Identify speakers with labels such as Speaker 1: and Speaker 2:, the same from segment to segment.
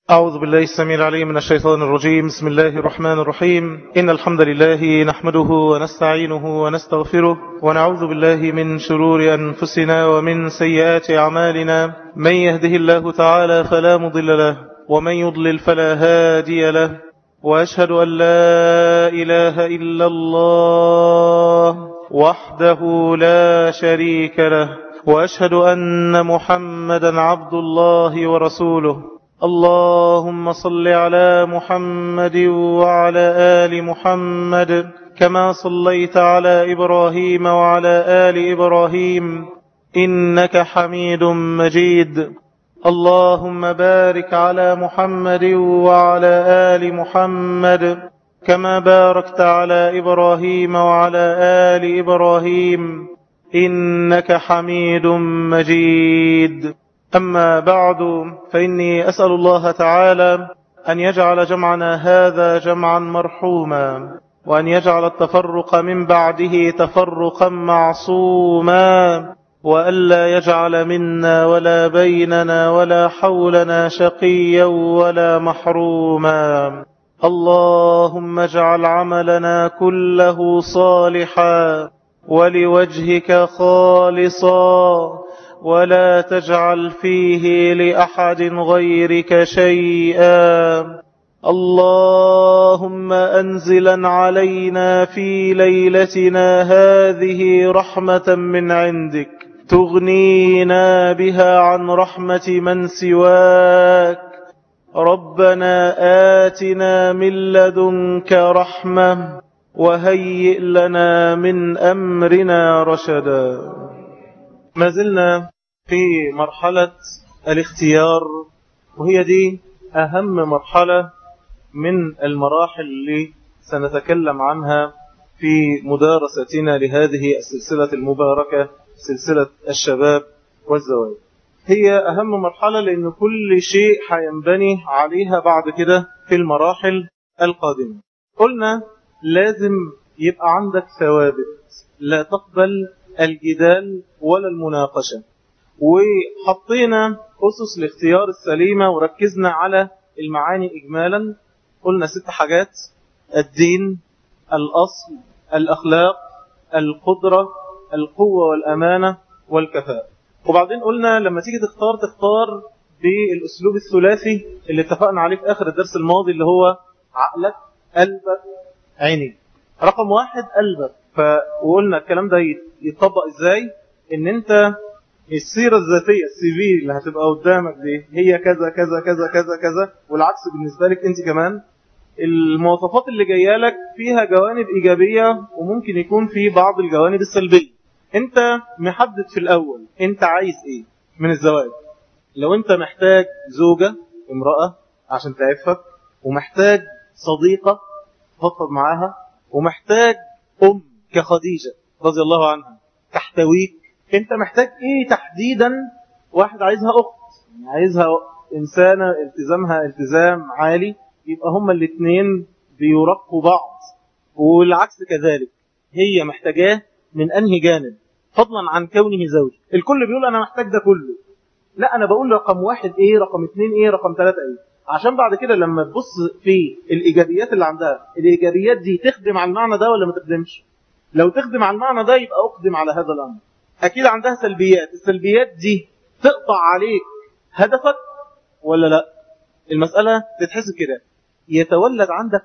Speaker 1: أعوذ بالله السميع العليم من الشيطان الرجيم. بسم الله الرحمن الرحيم. إن الحمد لله نحمده ونستعينه ونستغفره ونعوذ بالله من شرور أنفسنا ومن سيئات أعمالنا. من يهده الله تعالى فلا مضل له ومن يضلل فلا هادي له، وأشهد أن لا إله إلا الله وحده لا شريك له، وأشهد أن محمدا عبد الله ورسوله. اللهم صل على محمد وعلى آل محمد كما صليت على إبراهيم وعلى آل إبراهيم إنك حميد مجيد. اللهم بارك على محمد وعلى آل محمد كما باركت على إبراهيم وعلى آل إبراهيم إنك حميد مجيد. أما بعد، فإني أسأل الله تعالى أن يجعل جمعنا هذا جمعا مرحوما، وأن يجعل التفرق من بعده تفرقا معصوما، وألا يجعل منا ولا بيننا ولا حولنا شقيا ولا محروما. اللهم اجعل عملنا كله صالحا ولوجهك خالصا، ولا تجعل فيه لأحد غيرك شيئا. اللهم أنزلا علينا في ليلتنا هذه رحمة من عندك تغنينا بها عن رحمة من سواك. ربنا آتنا من لدنك رحمة وهيئ لنا من أمرنا رشدا. ما زلنا في مرحلة الاختيار، وهي دي أهم مرحلة من المراحل اللي سنتكلم عنها في مدارستنا لهذه السلسلة المباركة، سلسلة الشباب والزواج. هي أهم مرحلة لأن كل شيء هينبني عليها بعد كده في المراحل القادمة. قلنا لازم يبقى عندك ثوابت، لا تقبل الجدال ولا المناقشة، وحطينا أسس الاختيار السليمة وركزنا على المعاني إجمالا. قلنا 6 حاجات: الدين، الأصل، الأخلاق، القدرة، القوة والأمانة والكفاءة. وبعدين قلنا لما تيجي تختار بالأسلوب الثلاثي اللي اتفقنا عليه في آخر الدرس الماضي، اللي هو عقلك، قلبك، عينيك. رقم 1 قلبك. وقلنا الكلام ده يتطبق ازاي؟ ان انت السيرة الذاتية، السي في اللي هتبقى قدامك دي هي كذا كذا كذا كذا كذا، والعكس بالنسبة لك انت كمان. المواصفات اللي جايه لك فيها جوانب إيجابية وممكن يكون في بعض الجوانب السلبية. انت محدد في الأول انت عايز ايه من الزواج. لو انت محتاج زوجة، امرأة عشان تعفك، ومحتاج صديقة تفضفض معاها، ومحتاج كخديجة رضي الله عنها تحتويك، انت محتاج ايه تحديدا؟ واحد عايزها اخت، عايزها انسانة التزامها التزام عالي، يبقى هما الاثنين بيرقوا بعض. والعكس كذلك، هي محتاجاه من انهي جانب فضلا عن كونه زوج. الكل بيقول انا محتاج ده كله، لا انا بقول رقم 1 ايه، رقم 2 ايه، رقم 3 ايه، عشان بعد كده لما تبص في الايجابيات اللي عندها، الايجابيات دي تخدم على المعنى ده ولا ما تخدمش. لو تخدم على المعنى ده يبقى أقدم على هذا الأمر. أكيد عندها سلبيات، السلبيات دي تقطع عليك هدفك ولا لا؟ المسألة تتحسب كده، يتولد عندك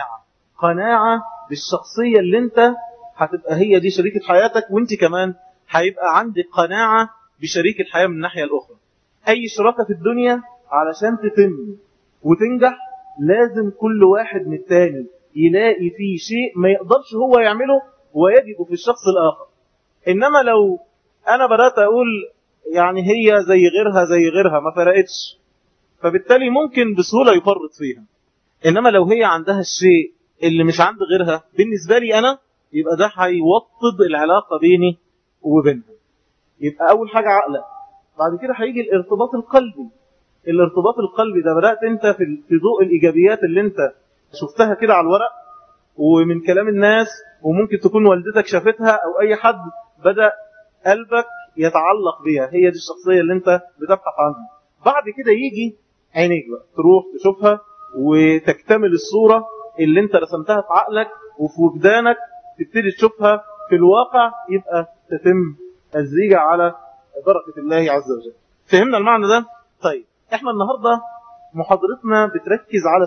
Speaker 1: قناعة بالشخصية اللي انت هتبقى هي دي شريكة حياتك، وانت كمان هيبقى عندك قناعة بشريك الحياة من الناحية الأخرى. أي شراكة في الدنيا علشان تتم وتنجح لازم كل واحد من التاني يلاقي فيه شيء ما يقدرش هو يعمله ويجب في الشخص الآخر. إنما لو أنا بدأت أقول يعني هي زي غيرها ما فرقتش، فبالتالي ممكن بسهولة يفرط فيها. إنما لو هي عندها الشيء اللي مش عند غيرها بالنسبة لي أنا، يبقى ده هيوطد العلاقة بيني وبينها. يبقى أول حاجة عقلك، بعد كده هيجي الارتباط القلبي. الارتباط القلبي ده بدأت أنت في ضوء الإيجابيات اللي أنت شفتها كده على الورق ومن كلام الناس، وممكن تكون والدتك شافتها أو أي حد، بدأ قلبك يتعلق بها، هي دي الشخصية اللي أنت بتبحث عنها. بعد كده يجي عينيك بقى تروح تشوفها وتكتمل الصورة اللي انت رسمتها في عقلك وفي وجدانك، تبتدي تشوفها في الواقع، يبقى تتم الزيجة على بركة الله عز وجل. فهمنا المعنى ده؟ طيب احنا النهاردة محاضرتنا بتركز على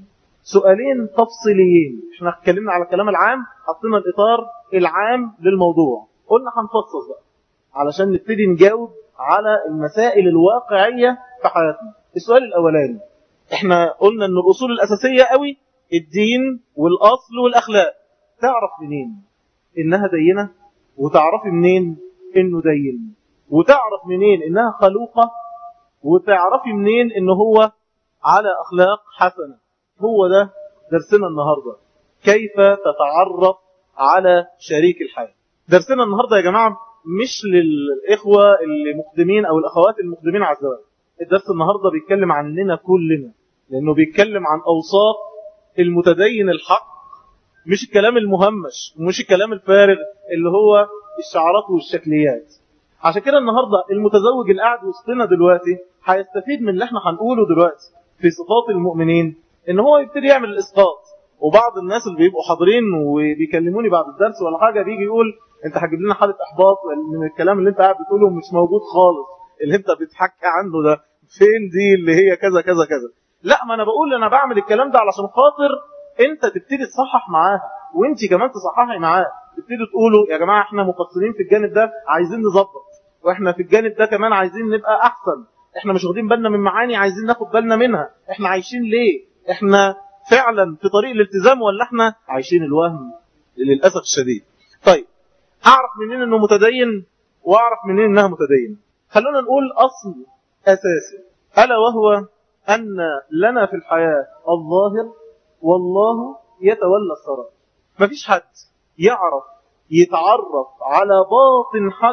Speaker 1: سؤالين تفصيليين. احنا اتكلمنا على الكلام العام، حطينا الإطار العام للموضوع، قلنا هنفصص بقى علشان نبتدي نجاوب على المسائل الواقعية في حياتنا. السؤال الأولاني، احنا قلنا ان الأصول الأساسية قوي الدين والأصل والأخلاق. تعرف منين إنها دينة؟ وتعرف منين إنه دين؟ وتعرف منين إنها خلوقة؟ وتعرف منين إنه هو على أخلاق حسنة؟ هو ده درسنا النهاردة، كيف تتعرف على شريك الحياة. درسنا النهاردة يا جماعة مش للإخوة المقدمين أو الأخوات المقدمين على الزواج. الدرس النهاردة بيتكلم عننا كلنا، لأنه بيتكلم عن أوصاف المتدين الحق، مش الكلام المهمش ومش الكلام الفارغ اللي هو الشعارات والشكليات. عشان كده النهاردة المتزوج اللي قاعد وسطنا دلوقتي هيستفيد من اللي احنا هنقوله دلوقتي في صفات المؤمنين، ان هو يبتدي يعمل الاسقاط. وبعض الناس اللي بيبقوا حاضرين وبيكلموني بعد الدرس ولا حاجة بيجي يقول انت هتجيب لنا حالة احباط من الكلام اللي انت قاعد بتقوله، مش موجود خالص اللي انت بتحكي عنه ده، فين دي اللي هي كذا كذا كذا. لا، ما انا بقول انا بعمل الكلام ده علشان خاطر انت تبتدي تصحح معاها، وانت كمان تصححي معاه، تبتدي تقولوا يا جماعة احنا مقصرين في الجانب ده عايزين نظبط، واحنا في الجانب ده كمان عايزين نبقى احسن، احنا مش واخدين بالنا من معاني عايزين ناخد بالنا منها، احنا عايشين ليه، احنا فعلا في طريق الالتزام ولا احنا عايشين الوهم للأسف الشديد. طيب اعرف منين انه متدين واعرف منين انها متدين؟ خلونا نقول اصل اساسي، الا وهو ان لنا في الحياة الظاهر والله يتولى السرائر. مفيش حد يعرف يتعرف على باطن حد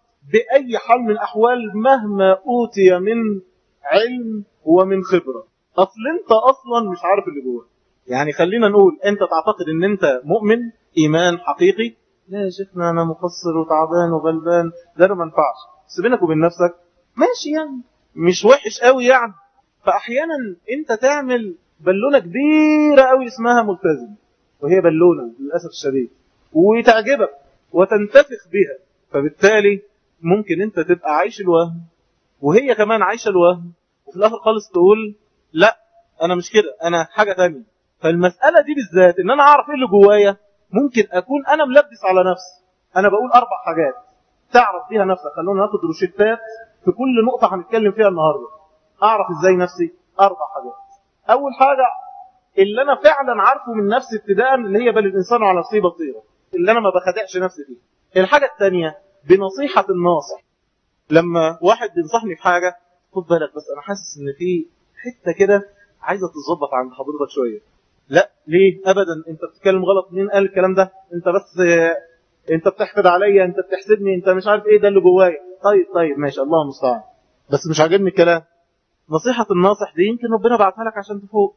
Speaker 1: بأي حال من الأحوال مهما أوتي من علم ومن خبرة. أصل أنت أصلا مش عارف اللي جوه. يعني خلينا نقول أنت تعتقد أن أنت مؤمن إيمان حقيقي، لا يا شيخنا أنا مقصر وتعبان وغلبان، ده ما ينفعش. بس بينك وبين نفسك ماشي، يعني مش وحش قوي يعني. فأحيانا أنت تعمل بالونة كبيرة قوي اسمها ملتزم، وهي بالونة للأسف الشديد، وتعجبك وتنتفخ بها، فبالتالي ممكن انت تبقى عايش الوهم وهي كمان عايشة الوهم، وفي الآخر خالص تقول لا أنا مش كده، أنا حاجة تانية. فالمسألة دي بالذات إن أنا أعرف إيه اللي جوايا، ممكن أكون أنا ملبس على نفسي. أنا بقول 4 حاجات تعرف بيها نفسك. خلونا ناخد روشتات في كل نقطة هنتكلم فيها النهاردة. أعرف إزاي نفسي؟ 4 حاجات. أول حاجة اللي أنا فعلا عارفه من نفسي ابتداء، اللي هي بل الإنسان على نفسه بصيرة، اللي أنا ما بخدعش نفسي فيه. الحاجة الثانية بنصيحة الناصح. لما واحد بينصحني في حاجة، خد بالك بس أنا حاسس إن في حتة كده عايزة تتظبط عند حضرتك شوية. لا ليه؟ أبدا، أنت بتتكلم غلط. مين قال الكلام ده؟ أنت بس أنت بتحقد عليا، أنت بتحسدني، أنت مش عارف إيه ده اللي جوايا. طيب ماشي، الله المستعان، بس مش عاجبني الكلام. نصيحة الناصح دي يمكن ربنا بعتها لك عشان تفوق.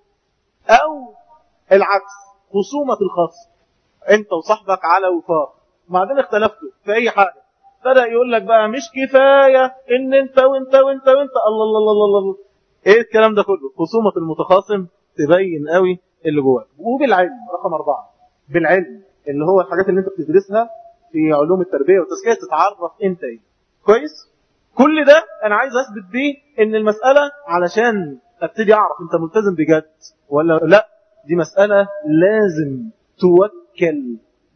Speaker 1: أو العكس، خصومة الخصم، أنت وصاحبك على وفاق، بعدين اختلفتوا في أي حاجة، بدأ يقول لك بقى مش كفاية إن أنت وأنت وأنت وأنت الله الله الله الله الله. إيه الكلام ده كله؟ خصومة المتخاصم تبين قوي اللي جواك. وبالعلم، رقم 4، بالعلم اللي هو الحاجات اللي أنت بتدرسها في علوم التربية والتزكية، تتعرف أنت إيه. كويس؟ كل ده أنا عايز أثبت بيه إن المسألة علشان أبتدي أعرف أنت ملتزم بجد ولا لا، دي مسألة لازم توكل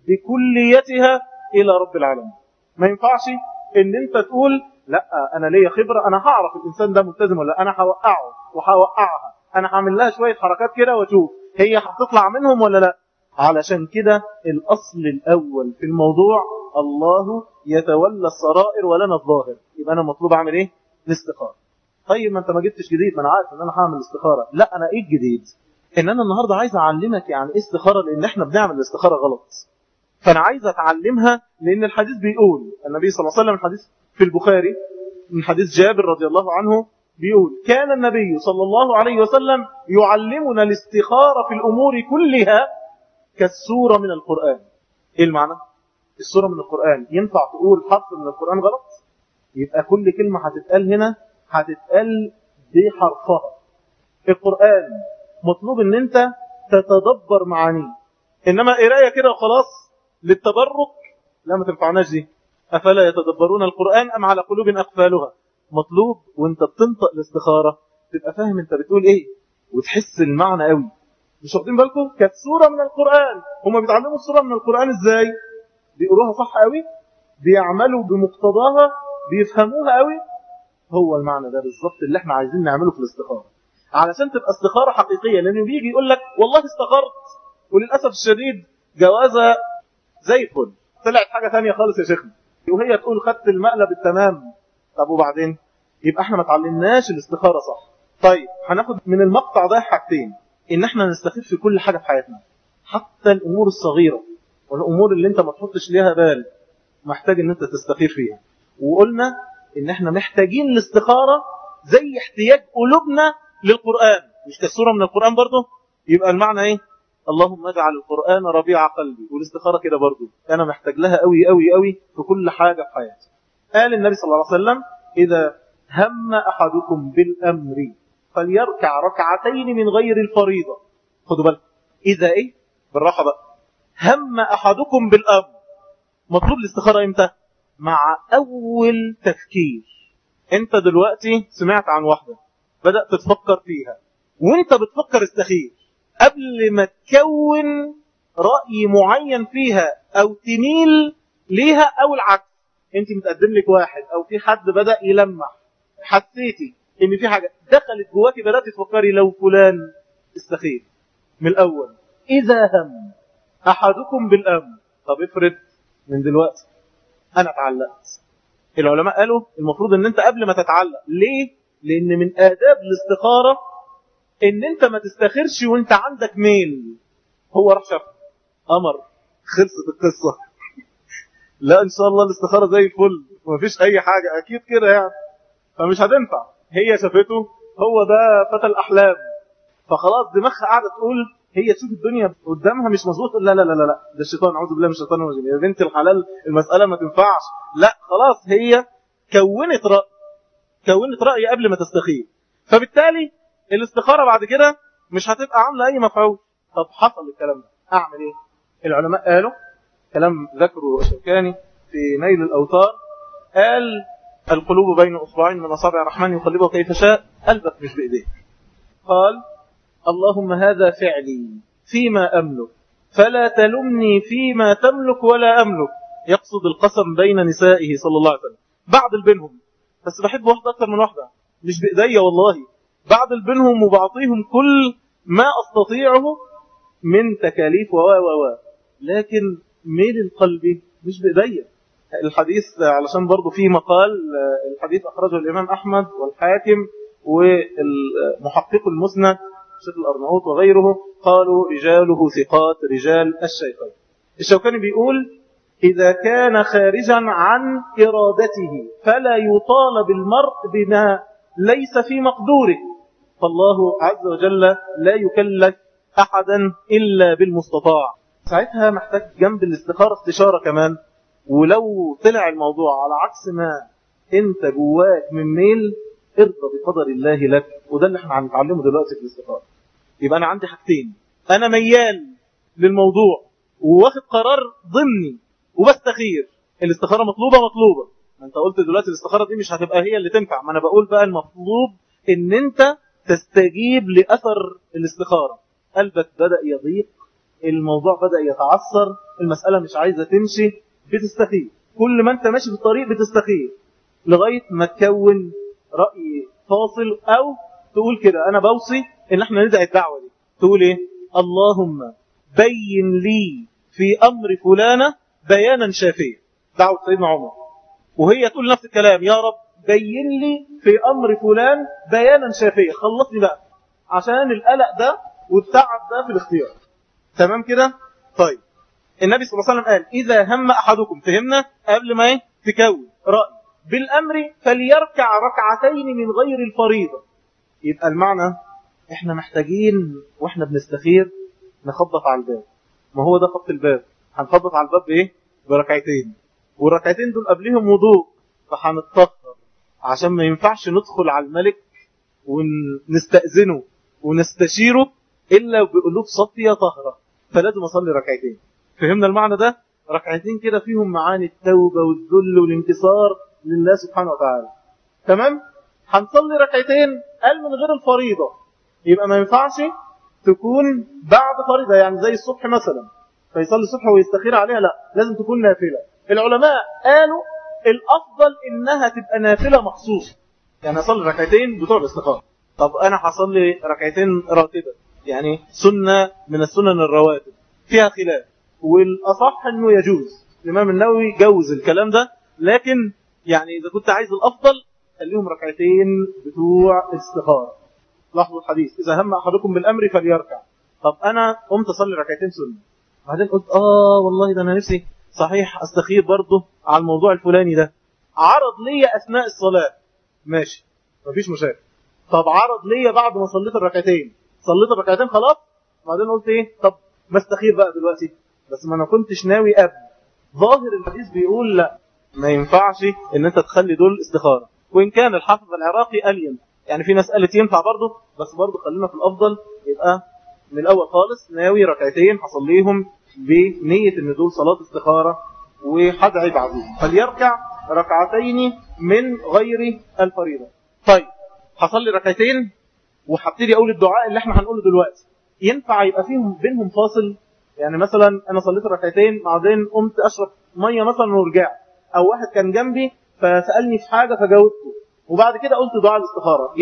Speaker 1: بكليتها إلى رب العالمين. ما ينفعش إن أنت تقول لا أنا ليا خبرة، أنا هعرف الإنسان ده ملتزم ولا أنا هوقعه وهوقعها، أنا هعمل لها شوية حركات كده وأشوف هي هتطلع منهم ولا لا. علشان كده الأصل الأول في الموضوع الله يتولى السرائر ولنا الظاهر. يبقى أنا مطلوب أعمل إيه؟ الاستخارة. طيب ما أنت ما جبتش جديد، ما أنا عارف إن أنا هعمل الاستخارة. لا، أنا إيه الجديد؟ إن أنا النهاردة عايز أعلمك يعني إيه استخارة، لأن إحنا بنعمل الاستخارة غلط. فأنا عايز أتعلمها، لأن الحديث بيقول النبي صلى الله عليه وسلم، الحديث في البخاري من حديث جابر رضي الله عنه، بيقول كان النبي صلى الله عليه وسلم يعلمنا الاستخارة في الأمور كلها كالسورة من القرآن. إيه المعنى؟ السورة من القرآن ينفع تقول حرف من القرآن غلط؟ يبقى كل كلمة هتتقال هنا هتتقال بحرفها. القرآن مطلوب ان انت تتدبر معانيه، انما قرايه كده وخلاص للتبرك لا، ما تنفعناش دي. افلا يتدبرون القرآن ام على قلوب اقفالها. مطلوب وانت بتنطق الاستخارة تبقى فاهم انت بتقول ايه وتحس المعنى قوي. مش واخدين بالكم؟ كانت سورة من القرآن. هما بيتعلموا السورة من القرآن ازاي؟ بيقروها صح قوي، بيعملوا بمقتضاها، بيفهموها قوي. هو المعنى ده بالظبط اللي احنا عايزين نعمله في الاستخارة، علشان تبقى استخارة حقيقية. لانه بيجي يقول لك والله استخرت، وللأسف الشديد جوازة زي الفل طلعت حاجة ثانية خالص يا شيخنا، وهي تقول خدت المقلب التمام. طب وبعدين؟ يبقى احنا ما تعلمناش الاستخارة صح. طيب هناخد من المقطع ده حاجتين، ان احنا نستخير في كل حاجة في حياتنا، حتى الامور الصغيرة والامور اللي انت ما تحطش ليها بال محتاج ان انت تستخير فيها. وقلنا ان احنا محتاجين الاستخارة زي احتياج قلوبنا للقرآن، مش كالسورة من القرآن برضو. يبقى المعنى ايه؟ اللهم اجعل القرآن ربيع قلبي. والاستخارة كده برضو انا محتاج لها قوي قوي قوي في كل حاجة في حياتي. قال النبي صلى الله عليه وسلم إذا هم أحدكم بالأمر فليركع ركعتين من غير الفريضة. خدوا بالك، إذا إيه؟ بالراحة بقى. هم أحدكم بالأمر، مطلوب الاستخارة إمتى؟ مع أول تفكير. أنت دلوقتي سمعت عن واحدة بدأت تفكر فيها، وأنت بتفكر استخير قبل ما تكون رأي معين فيها أو تميل ليها أو العكس. أنت متقدم لك واحد أو في حد بدأ يلمح، حسيتي إن في حاجة دخلت جواكي، بدأت تفكري لو فلان. استخير من الأول. إذا هم أحدكم بالأمر. طب افرض من دلوقتي أنا اتعلقت، العلماء قالوا المفروض ان انت قبل ما تتعلق. ليه؟ لان من آداب الاستخارة ان انت ما تستخيرش وانت عندك ميل. هو راح شاف قمر، خلصت القصة. لا ان شاء الله الاستخارة زي الفل ومفيش اي حاجة اكيد كده يعني، فمش هتنفع. هي شافته، هو ده فتى الاحلام، فخلاص دماغها قاعدة تقول، هي تشوف الدنيا قدامها مش مظبوط، لا لا لا لا ده الشيطان، اعوذ بالله من الشيطان الرجيم، يا بنت الحلال المسألة ما تنفعش. لا خلاص هي كونت رأي قبل ما تستخير، فبالتالي الاستخارة بعد كده مش هتبقى عاملة اي مفعول. طب حصل الكلام ده اعمل ايه؟ العلماء قالوا كلام ذكره الشوكاني في نيل الأوتار، قال القلوب بين أصبعين من أصابع الرحمن يقلبها كيف شاء، قلبك مش بإيديك. قال اللهم هذا فعلي فيما أملك فلا تلمني فيما تملك ولا أملك. يقصد القسم بين نسائه صلى الله عليه وسلم، بعض بينهم، بس بحب واحدة أكثر من واحدة، مش بإيدي والله، بعض بينهم وبعطيهم كل ما أستطيعه من تكاليف لكن ميل القلب مش بإيدي. الحديث علشان برضو فيه مقال، الحديث أخرجه الإمام أحمد والحاكم والمحقق المسند الشيخ الأرناؤوط وغيره، قالوا رجاله ثقات رجال الشيخين. الشوكاني بيقول إذا كان خارجا عن إرادته فلا يطالب المرء بما ليس في مقدوره، فالله عز وجل لا يكلف أحدا إلا بالمستطاع. ساعتها محتاج جنب الاستخارة استشارة كمان. ولو طلع الموضوع على عكس ما انت جواك من ميل، ارضى بقدر الله لك. وده اللي احنا هنتعلمه دلوقتي في الاستخارة. يبقى انا عندي حاجتين، انا ميال للموضوع وواخد قرار ضمني وبستخير. الاستخارة مطلوبة. انت قلت دلوقتي الاستخارة دي مش هتبقى هي اللي تنفع، ما انا بقول بقى المطلوب ان انت تستجيب لأثر الاستخارة. قلبك بدأ يضيق، الموضوع بدأ يتعثر، المسألة مش عايزة تمشي، بتستخير. كل ما انت ماشي في الطريق بتستخير لغاية ما تكون رأي فاصل، او تقول كده انا بوصي ان احنا ندعي الدعوة دي. تقول ايه؟ اللهم بين لي في امر فلانة بيانا شافيا، دعوة سيدنا عمر. وهي تقول نفس الكلام، يا رب بين لي في امر فلان بيانا شافيا، خلصني بقى عشان القلق ده والتعب ده في الاختيار. تمام كده؟ طيب النبي صلى الله عليه وسلم قال إذا هم أحدكم، فهمنا قبل ما تكون رأي بالأمر فليركع ركعتين من غير الفريضة. يبقى المعنى احنا محتاجين واحنا بنستخير نخبط على الباب. ما هو ده خط الباب، هنخبط على الباب بايه؟ بركعتين، والركعتين دول قبلهم وضوء، فهنتطهر عشان ما ينفعش ندخل على الملك ونستأذنه ونستشيره إلا بقلوب صافية طهرة، فلازم أصلي ركعتين. فهمنا المعنى ده؟ ركعتين كده فيهم معاني التوبة والذل والانكسار لله سبحانه وتعالى. تمام؟ هنصلي ركعتين قال من غير الفريضة، يبقى ما ينفعش تكون بعد فريضة، يعني زي الصبح مثلا فيصلي الصبح ويستخير عليها، لا، لازم تكون نافلة. العلماء قالوا الأفضل إنها تبقى نافلة مخصوصة، يعني أصلي ركعتين بتوع الاستخارة. طب أنا هصلي ركعتين راتبة، يعني سنة من السنن الرواتب، فيها خلاف، والأصح أنه يجوز. الإمام النووي جوز الكلام ده، لكن يعني إذا كنت عايز الأفضل خليهم ركعتين بتوع استخارة. لاحظوا الحديث، إذا هم أحدكم بالأمر فليركع. طب أنا قمت أصلي ركعتين سنة، بعدين قلت والله ده أنا نفسي صحيح أستخير برضه على الموضوع الفلاني ده، عرض لي أثناء الصلاة، ماشي مفيش مشاكل. طب عرض لي بعد ما صليت الركعتين، صليت الركعتين خلاص، بعدين قلت طب ما استخير بقى دلوقتي، بس ما أنا كنتش ناوي قبل. ظاهر الحديث بيقول لا، ما ينفعش ان انت تخلي دول استخارة، وان كان الحافظ العراقي قال ينفع، يعني في ناس قالت ينفع برضه، بس برضه خلينا في الافضل يبقى من الاول خالص ناوي ركعتين هصليهم بنية ان دول صلاة استخارة وهدعي بعدين، فليركع ركعتين من غير الفريضة. طيب هصلي ركعتين وهبتدي اقول الدعاء اللي احنا هنقوله دلوقتي، ينفع يبقى فيهم بينهم فاصل؟ يعني مثلا انا صليت ركعتين بعدين قمت اشرب ميه مثلا ورجعت، او واحد كان جنبي فسالني في حاجه فجاوبته وبعد كده قلت دعاء الاستخاره،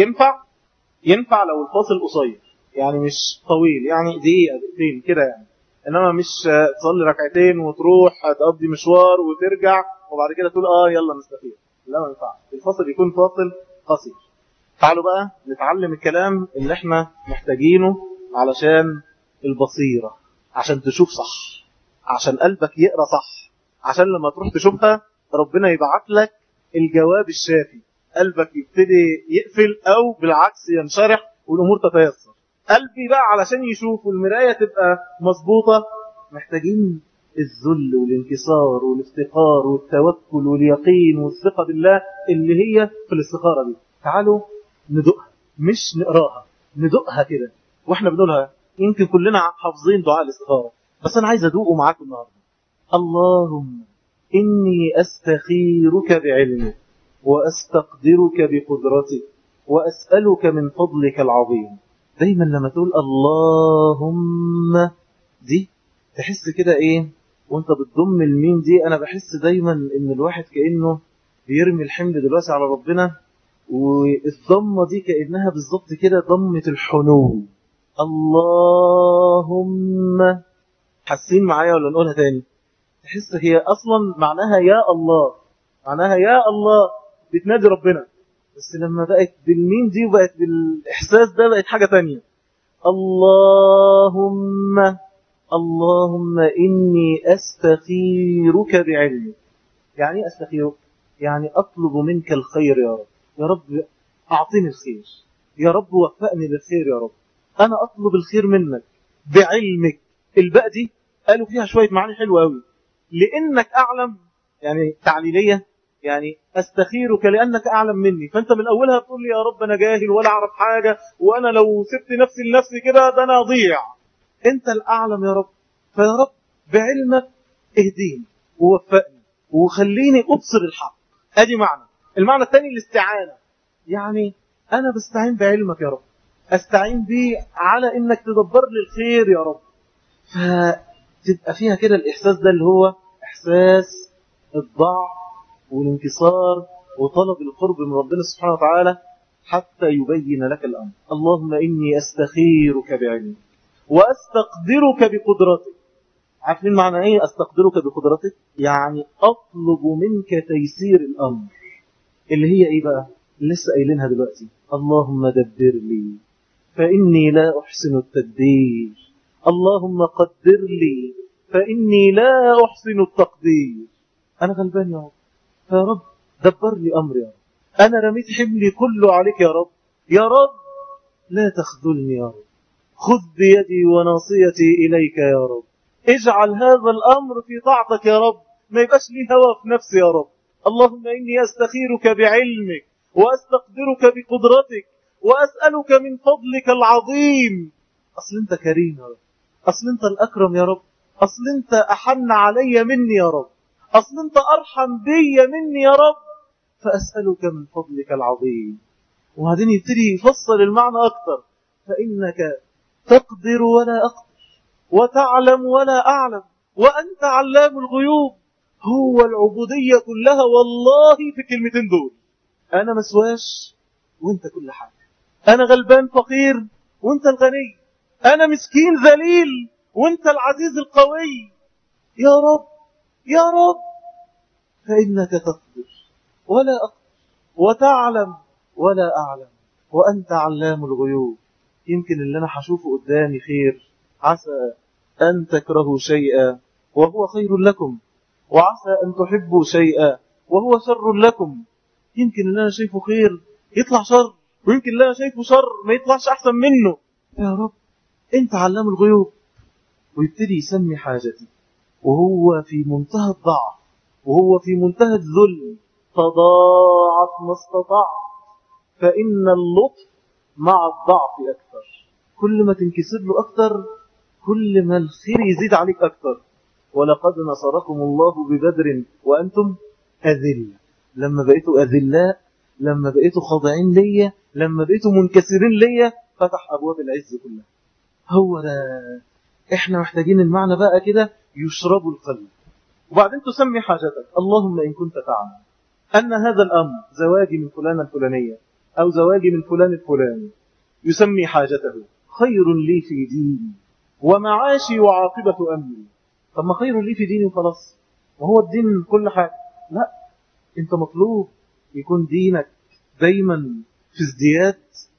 Speaker 1: ينفع لو الفاصل قصير، يعني مش طويل، يعني دقيقه دقيقتين كده يعني، انما مش تصلي ركعتين وتروح تقضي مشوار وترجع وبعد كده تقول يلا نستخير، لا ما ينفعش، الفاصل يكون فاصل قصير. تعالوا بقى نتعلم الكلام اللي احنا محتاجينه علشان البصيرة، عشان تشوف صح، عشان قلبك يقرأ صح، عشان لما تروح تشوفها ربنا يبعت لك الجواب الشافي، قلبك يبتدي يقفل أو بالعكس ينشرح والأمور تتيسر. قلبي بقى علشان يشوف والمراية تبقى مظبوطة محتاجين الذل والانكسار والافتقار والتوكل واليقين والثقة بالله اللي هي في الاستخارة دي. تعالوا ندقها، مش نقراها، ندقها كده واحنا بنقولها. يمكن كلنا حافظين دعاء الاستخارة، بس انا عايز ادوقه معاكم النهارده. اللهم اني استخيرك بعلمك واستقدرك بقدرتك واسالك من فضلك العظيم. دايما لما تقول اللهم دي تحس كده وانت بتضم الميم دي، انا بحس دايما ان الواحد كانه بيرمي الحمل دلوقتي على ربنا، والضمة دي كأنها بالظبط كده ضمة الحنو. اللهم، حاسين معايا ولا نقولها تاني؟ تحس هي أصلا معناها يا الله، معناها يا الله بتنادي ربنا، بس لما بقت بالمين دي وبقت بالإحساس ده بقت حاجة تانية. اللهم إني أستخيرك بعلمك. يعني أستخيرك يعني أطلب منك الخير يا رب، يا رب أعطيني الخير، يا رب وفقني للخير، يا رب أنا أطلب الخير منك بعلمك. الباء دي قالوا فيها شوية معاني حلوة أوي، لأنك أعلم، يعني تعليلية، يعني أستخيرك لأنك أعلم مني، فأنت من أولها تقول لي يا رب أنا جاهل ولا أعرف حاجة، وأنا لو سبت نفسي لنفسي كده ده أنا أضيع، أنت الأعلم يا رب، فيا رب بعلمك اهديني ووفقني وخليني أبصر الحق. أدي معنى. المعنى الثاني الاستعانة، يعني أنا بستعين بعلمك يا رب، أستعين بيه على إنك تدبر لي الخير يا رب، فتبقى فيها كده الإحساس ده اللي هو إحساس الضعف والانكسار وطلب القرب من ربنا سبحانه وتعالى حتى يبين لك الأمر. اللهم إني أستخيرك بعلمك وأستقدرك بقدرتك. عارفين معنى إيه أستقدرك بقدرتك؟ يعني أطلب منك تيسير الأمر، اللي هي إيه بقى؟ لسه قايلينها دلوقتي. اللهم دبر لي فإني لا أحسن التدبير، اللهم قدر لي فإني لا أحسن التقدير. أنا غلبان يا رب، فيا رب دبر لي أمري يا رب، أنا رميت حملي كله عليك يا رب، يا رب لا تخذلني يا رب، خذ بيدي وناصيتي إليك يا رب، اجعل هذا الأمر في طاعتك يا رب، ما يبقاش لي هوى في نفسي يا رب. اللهم إني أستخيرك بعلمك وأستقدرك بقدرتك وأسألك من فضلك العظيم. أصل أنت كريم يا رب، أصل أنت الأكرم يا رب، أصل أنت أحن علي مني يا رب، أصل أنت أرحم بي مني يا رب، فأسألك من فضلك العظيم. وبعدين يبتدي يفصل المعنى أكتر، فإنك تقدر ولا أقدر، وتعلم ولا أعلم، وأنت علام الغيوب. هو العبودية كلها والله في كلمتين دول. أنا مسواش وأنت كل حاجة، أنا غلبان فقير وأنت الغني، أنا مسكين ذليل وأنت العزيز القوي. يا رب يا رب، فإنك تقدر ولا أقدر، وتعلم ولا أعلم، وأنت علام الغيوب. يمكن اللي أنا هشوفه قدامي خير، عسى أن تكرهوا شيئا وهو خير لكم، وعسى أن تحبوا شيئا وهو شر لكم. يمكن اللي أنا شايفه خير يطلع شر، ويمكن اللي أنا شايفه شر ما يطلعش أحسن منه. يا رب أنت علام الغيوب. ويبتدي يسمي حاجتي وهو في منتهى الضعف، وهو في منتهى الذل. تضاعف ما استطعت، فإن اللطف مع الضعف أكثر. كل ما تنكسر له أكثر، كل ما الخير يزيد عليك أكثر. ولقد نصركم الله ببدر وأنتم أذل. لما بقيتوا أذلاء، لما بقيتوا خاضعين ليا، لما بقيتوا منكسرين ليا، فتح أبواب العز كلها. هو ده إحنا محتاجين المعنى بقى كده يشرب القلب. وبعدين تسمي حاجتك. اللهم إن كنت تعلم أن هذا الأمر زواجي من فلانة الفلانية أو زواجي من فلان الفلاني، يسمي حاجته خير لي في ديني ومعاشي وعاقبة أمري. طب ما خير لي في ديني وخلاص، وهو الدين كل حاجة؟ لا، انت مطلوب يكون دينك دايما في ازدياد،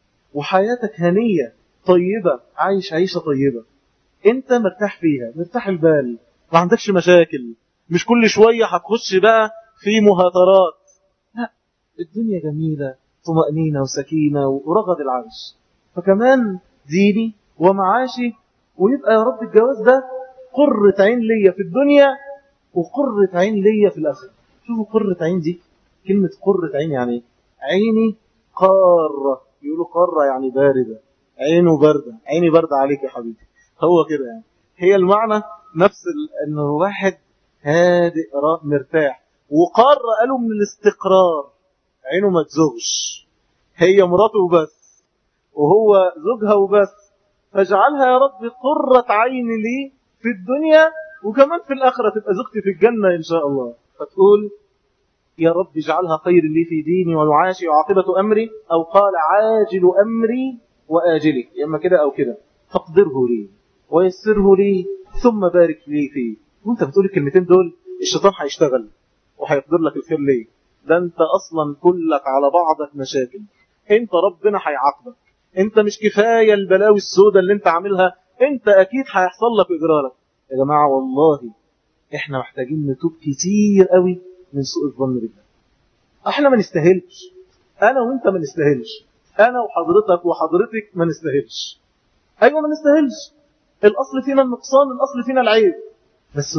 Speaker 1: وحياتك هنية طيبة، عايش عيشة طيبة انت مرتاح فيها، مرتاح البال، ما عندكش مشاكل، مش كل شوية هتخش بقى في مهاترات. لا، الدنيا جميلة، طمأنينة وسكينة ورغد العيش. فكمان ديني ومعاشي، ويبقى يا رب الجواز ده قرة عين ليا في الدنيا وقرة عين ليا في الآخرة. شوفوا قرة عين دي، كلمة قرة عين يعني عيني قارة، يقولوا قارة يعني باردة، عينه باردة، عيني باردة عليك يا حبيبي. هو كده يعني، هي المعنى نفس انه واحد هادئ مرتاح. وقارة قالوا من الاستقرار، عينه ما تزغش، هي مراته وبس وهو زوجها وبس. فاجعلها يا رب قرة عين لي في الدنيا، وكمان في الآخرة تبقى زوجتي في الجنة إن شاء الله. فتقول يا رب اجعلها خير لي في ديني ومعاشي وعاقبة أمري، أو قال عاجل أمري وآجله، إما كده أو كده، فاقدره لي ويسره لي ثم بارك لي فيه. وانت بتقول الكلمتين دول الشيطان هيشتغل وهيقدر لك الخير ليه؟ ده انت أصلا كلك على بعضك مشاكل، انت ربنا هيعاقبك، انت مش كفاية البلاوي السوداء اللي انت عاملها، انت أكيد هيحصل لك إجرارك. يا جماعة والله احنا محتاجين نتوب كتير قوي من سوء الظن بالله. احنا ما نستاهلش، انا وانت ما نستاهلش، انا وحضرتك وحضرتك ما نستاهلش. ايوه ما نستاهلش، الاصل فينا النقصان، الاصل فينا العيب. بس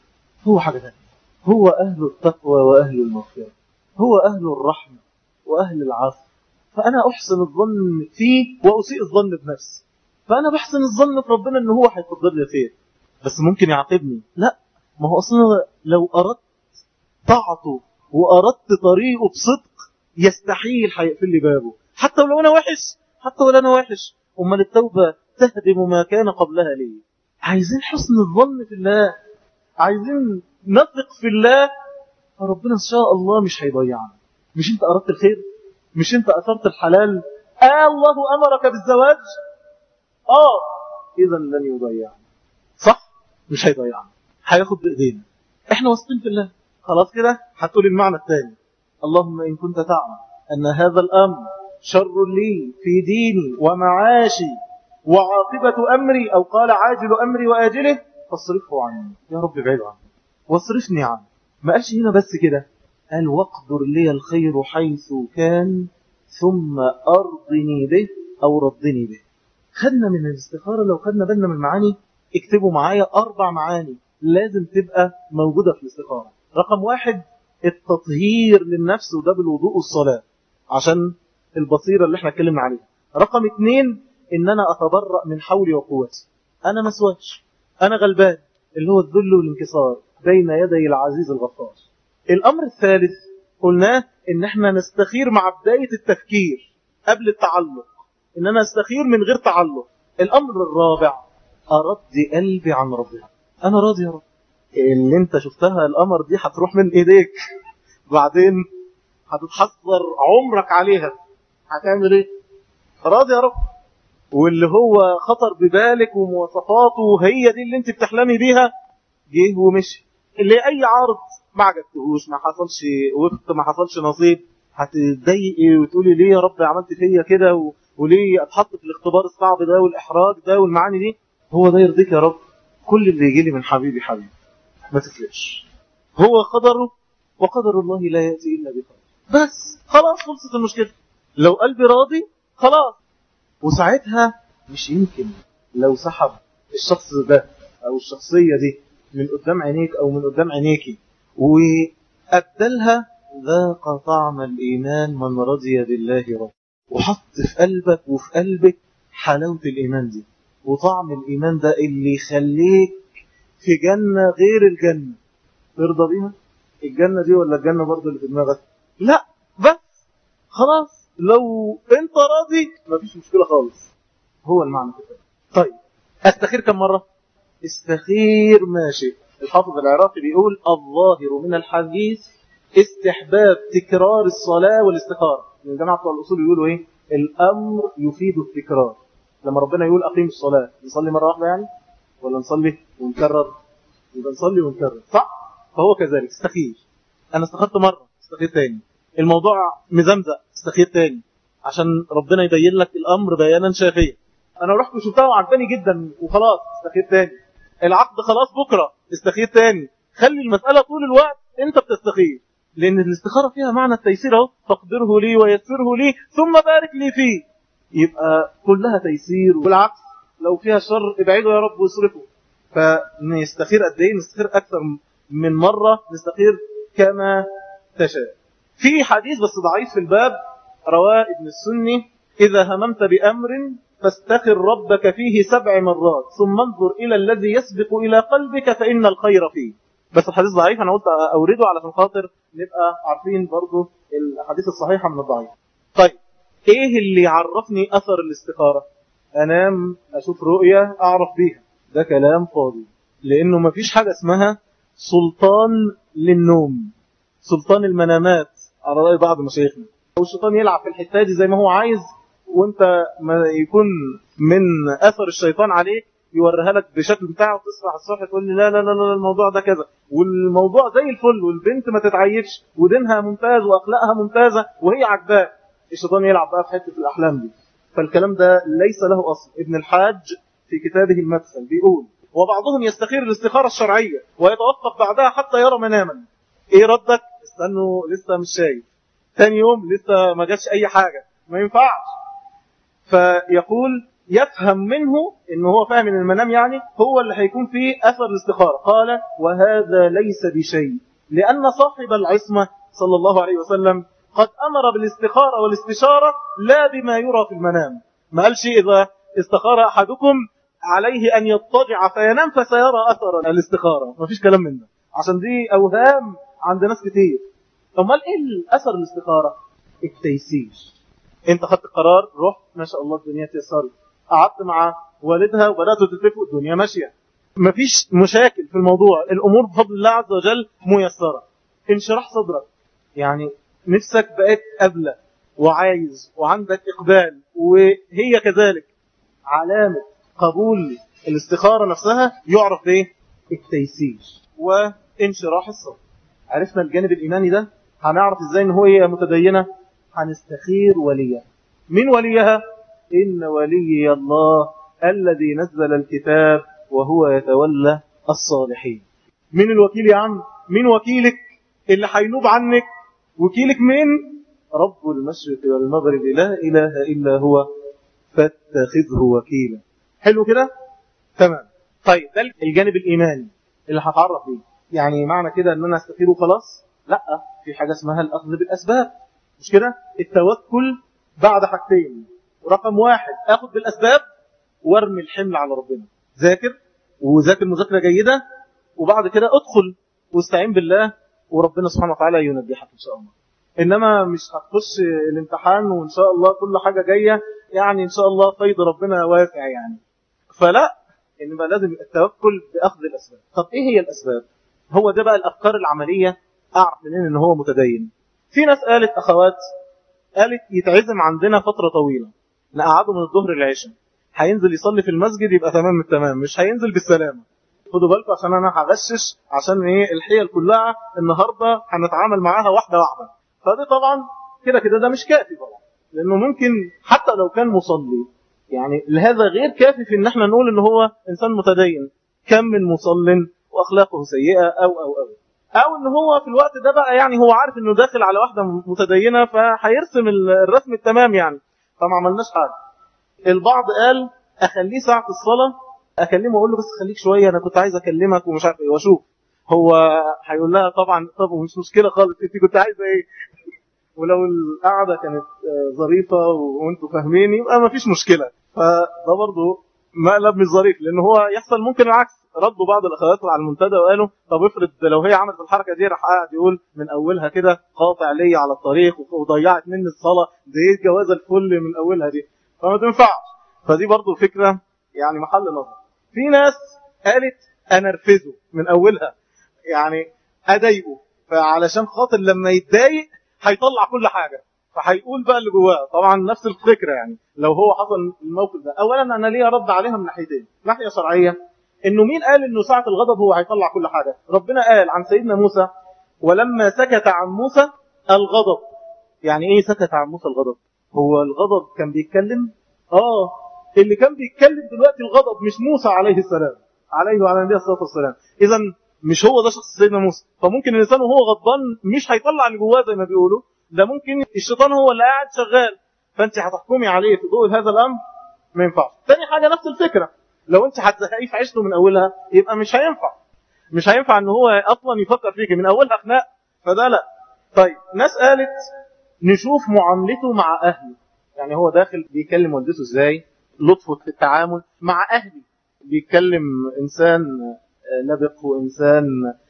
Speaker 1: هو حاجة ثانية. هو اهل التقوى واهل المغفرة، هو اهل الرحمة واهل العفو. فانا احسن الظن فيه واسيء الظن بنفسي. فانا بحسن الظن في ربنا ان هو هيقدر لي خير، بس ممكن يعاقبني. لا، ما هو اصلا لو اردت طاعته وأردت طريقه بصدق يستحيل هيقفل لي بابه، حتى ولو أنا وحش، حتى ولو أنا وحش. أمال التوبة تهدم ما كان قبلها ليه؟ عايزين حسن الظن في الله، عايزين نثق في الله، فربنا إن شاء الله مش هيضيعنا. مش أنت أردت الخير؟ مش أنت أثرت الحلال؟ الله أمرك بالزواج؟ إذا لن يضيعنا، صح؟ مش هيضيعنا، هياخد بإيدينا. إحنا واثقين في الله. خلاص كده هتقول المعنى الثاني. اللهم إن كنت تعلم أن هذا الأمر شر لي في ديني ومعاشي وعاقبة أمري، أو قال عاجل أمري وآجله، فاصرفه عني. يا رب ابعده عني واصرفني عنه. ما قالش هنا بس كده، قال واقدر لي الخير حيث كان ثم أرضني به أو ردني به. خدنا من الاستخارة، لو خدنا بالنا من المعاني، اكتبوا معايا 4 معاني لازم تبقى موجودة في الاستخارة. رقم 1 التطهير للنفس، وده بالوضوء والصلاة عشان البصيرة اللي احنا اتكلمنا عليها. رقم 2 إن أنا أتبرأ من حولي وقوتي. أنا مسواش، أنا غلبان، اللي هو الذل والانكسار بين يدي العزيز الغفار. الأمر الثالث قلناه إن احنا نستخير مع بداية التفكير قبل التعلق، إن أنا أستخير من غير تعلق. الأمر الرابع أرضي قلبي عن ربنا. أنا راضي يا رب، اللي انت شفتها الأمر دي هتروح من إيديك، بعدين هتتحصر عمرك عليها، هتعمل إيه؟ راضي يا رب. واللي هو خطر ببالك ومواصفاته هي دي اللي انت بتحلمي بيها، جه ومشي. اللي أي عرض ما عجبتهوش، ما حصلش وقت، ما حصلش نصيب، هتتضايقي وتقولي ليه يا رب عملت فيا كده، وليه اتحط في الاختبار الصعب ده والإحراج ده والمعاني دي. هو ده يرضيك يا رب؟ كل اللي يجي لي من حبيبي حبيبي، ما تفلقش، هو قدره وقدر الله لا يأتي إلا بخير. بس خلاص خلصت المشكلة. لو قلبي راضي خلاص. وساعتها مش يمكن لو سحب الشخص ده أو الشخصية دي من قدام عينيك أو من قدام عينيكي وأبدلها، ذاق طعم الإيمان من رضي بالله رب، وحط في قلبك وفي قلبك حلاوة الإيمان دي وطعم الإيمان ده اللي يخليك في جنة غير الجنة. ترضى بيها الجنة دي ولا الجنة برضو اللي في دماغك؟ لا، بس خلاص لو انت راضي مفيش مشكلة خالص. هو المعنى كده. طيب استخير كم مرة؟ استخير ماشي. الحافظ العراقي بيقول الظاهر من الحديث استحباب تكرار الصلاة والاستخارة. من جماعة بتوع الأصول يقولوا ايه؟ الأمر يفيد التكرار. لما ربنا يقول أقيم الصلاة، نصلي مرة واحدة يعني ولا نصلي ونكرر؟ يبقى نصلي ونكرر، صح؟ فهو كذلك. استخير، أنا استخرت مرة، استخير تاني. الموضوع مزمزق، استخير تاني عشان ربنا يبين لك الأمر بيانا شافيا. أنا رحت وشفتها وعجباني جدا وخلاص، استخير تاني. العقد خلاص بكرة، استخير تاني. خلي المسألة طول الوقت أنت بتستخير، لأن الاستخارة فيها معنى التيسير اهو، فاقدره لي ويسره لي ثم بارك لي فيه. يبقى كلها تيسير. والعكس لو فيها شر ابعده يا رب واصرفه. فنستخير قد ايه؟ نستخير أكثر من مرة، نستخير كما تشاء. في حديث بس ضعيف في الباب رواه ابن السني: إذا هممت بأمر فاستخر ربك فيه 7 مرات ثم انظر إلى الذي يسبق إلى قلبك فإن الخير فيه. بس الحديث ضعيف، أنا قلت أورده على خاطر نبقى عارفين برضو الحديث الصحيحة من الضعيف. طيب إيه اللي يعرفني أثر الاستخارة؟ أنام أشوف رؤية أعرف بيها، ده كلام فاضي، لأنه مفيش حاجة اسمها سلطان للنوم، سلطان المنامات على رأي بعض مشايخنا. والشيطان يلعب في الحتة دي زي ما هو عايز، وانت ما يكون من أثر الشيطان عليك يوريها لك بشكل بتاعه، وتصبح الصبح تقول لي لا لا لا لا الموضوع ده كذا، والموضوع زي الفل، والبنت ما تتعيبش ودينها ممتاز وأخلاقها ممتازة وهي عجباه. الشيطان يلعب بقى في حتة الأحلام دي. فالكلام ده ليس له أصل. ابن الحاج في كتابه المدخل بيقول: وبعضهم يستخير الاستخارة الشرعية ويتوقف بعدها حتى يرى مناما. ايه ردك؟ استنوا لسه مش شايف، ثاني يوم لسه ما جاتش اي حاجة، ما ينفعش. فيقول يفهم منه انه هو فاهم ان المنام يعني هو اللي هيكون فيه اثر الاستخارة. قال: وهذا ليس بشيء، لان صاحب العصمة صلى الله عليه وسلم قد امر بالاستخارة والاستشارة لا بما يرى في المنام. ما قالش اذا استخار احدكم عليه ان يضطجع فينام فسيرى اثر الاستخارة، ما فيش كلام من ده، عشان دي اوهام عند ناس كتير. امال ايه الاثر الاستخارة؟ التيسير. انت خدت قرار، رحت ما شاء الله الدنيا تيسرت، قعدت مع والدها وبداتوا تتفقوا، الدنيا ماشيه، مفيش مشاكل في الموضوع، الامور بفضل الله عز وجل ميسره. انشراح صدرك، يعني نفسك بقت قابله وعايز وعندك اقبال، وهي كذلك. علامه قبول الاستخاره نفسها يعرف ايه؟ التيسير وانشراح الصدر. عرفنا الجانب الايماني ده، هنعرف ازاي ان هي متدينه. هنستخير وليها. من وليها؟ إن ولي الله الذي نزل الكتاب وهو يتولى الصالحين. من الوكيل يا عم؟ من وكيلك اللي هينوب عنك؟ وكيلك من رب المشرق والمغرب لا إله إلا هو فاتخذه وكيلا. حلو كده؟ تمام. طيب ده الجانب الإيماني اللي هتعرف بيه. يعني معنى كده أن أنا استخير وخلاص؟ لا، في حاجة اسمها الأخذ بالأسباب، مش كده؟ التوكل بعد حاجتين: رقم واحد اخد بالاسباب وارمي الحمل على ربنا. ذاكر وذاكر مذاكرة جيدة، وبعد كده ادخل واستعين بالله وربنا سبحانه وتعالى ينجحك ان شاء الله. انما مش هتخش الامتحان وان شاء الله كل حاجة جاية يعني ان شاء الله فيض ربنا واسع يعني. فلا، انما لازم التوكل باخذ الاسباب. طب ايه هي الاسباب؟ هو ده بقى الافكار العملية. اعرف منين ان هو متدين؟ في ناس قالت اخوات، قالت يتعزم عندنا فترة طويلة، نقعده من الظهر للعشاء، هينزل يصلي في المسجد يبقى تمام التمام، مش هينزل بالسلامة. خدوا بالكم عشان انا هغشش، عشان ايه الحيل كلها النهاردة هنتعامل معاها واحدة واحدة. فده طبعا كده كده ده مش كافي طبعا، لانه ممكن حتى لو كان مصلي يعني لهذا غير كافي في ان احنا نقول ان هو انسان متدين. كم من مصل واخلاقه سيئة او ان هو في الوقت ده بقى يعني هو عارف انه داخل على واحدة متدينة فهيرسم الرسم التمام يعني، فما عملناش حاجة. البعض قال اخليه ساعة الصلاة اكلمه واقول له بس خليك شوية انا كنت عايز اكلمك ومش عارف ايه، واشوف هو هيقول لها طبعا طب ومش مشكلة خالص انت كنت عايزة ايه. ولو القعدة كانت ظريفة وانتوا فاهمين يبقى ما فيش مشكلة. فده برضو مقلب مش ظريف، لان هو يحصل ممكن العكس. ردوا بعض الاخوات على المنتدى وقالوا طب افرض لو هي عملت الحركة دي راح قاعد يقول من اولها كده قاطع لي على الطريق وضيعت مني الصلاة، دي جوازة الفل من اولها دي، فما تنفعش. فدي برضو فكرة يعني محل نظر. في ناس قالت انرفزه من اولها، يعني اضايقه، فعلشان خاطر لما يتضايق هيطلع كل حاجة فهيقول بقى اللي جواه. طبعا نفس الفكرة يعني لو هو حصل الموقف ده. اولا انا ليه ارد عليها من ناحيتين، ناحية شرعية انه مين قال انه ساعة الغضب هو هيطلع كل حاجة؟ ربنا قال عن سيدنا موسى ولما سكت عن موسى الغضب. يعني ايه سكت عن موسى الغضب؟ هو الغضب كان بيتكلم؟ اللي كان بيتكلم دلوقتي الغضب مش موسى عليه السلام، عليه وعلى النبي الصلاة والسلام. اذا مش هو ده شخص سيدنا موسى. فممكن الانسان وهو غضبان مش هيطلع اللي جواه زي ما بيقولوا، ده ممكن الشيطان هو اللي قاعد شغال، فانت هتحكمي عليه في ضوء هذا الامر؟ ما ينفعش. تاني حاجة نفس الفكرة، لو انت هتزهقيه في عيشته من اولها يبقى مش هينفع ان هو اصلا يفكر فيك من اولها خناق، فده لا. طيب ناس قالت نشوف معاملته مع اهله، يعني هو داخل بيكلم والدته ازاي، لطفه في التعامل مع اهله، بيتكلم انسان لبق وانسان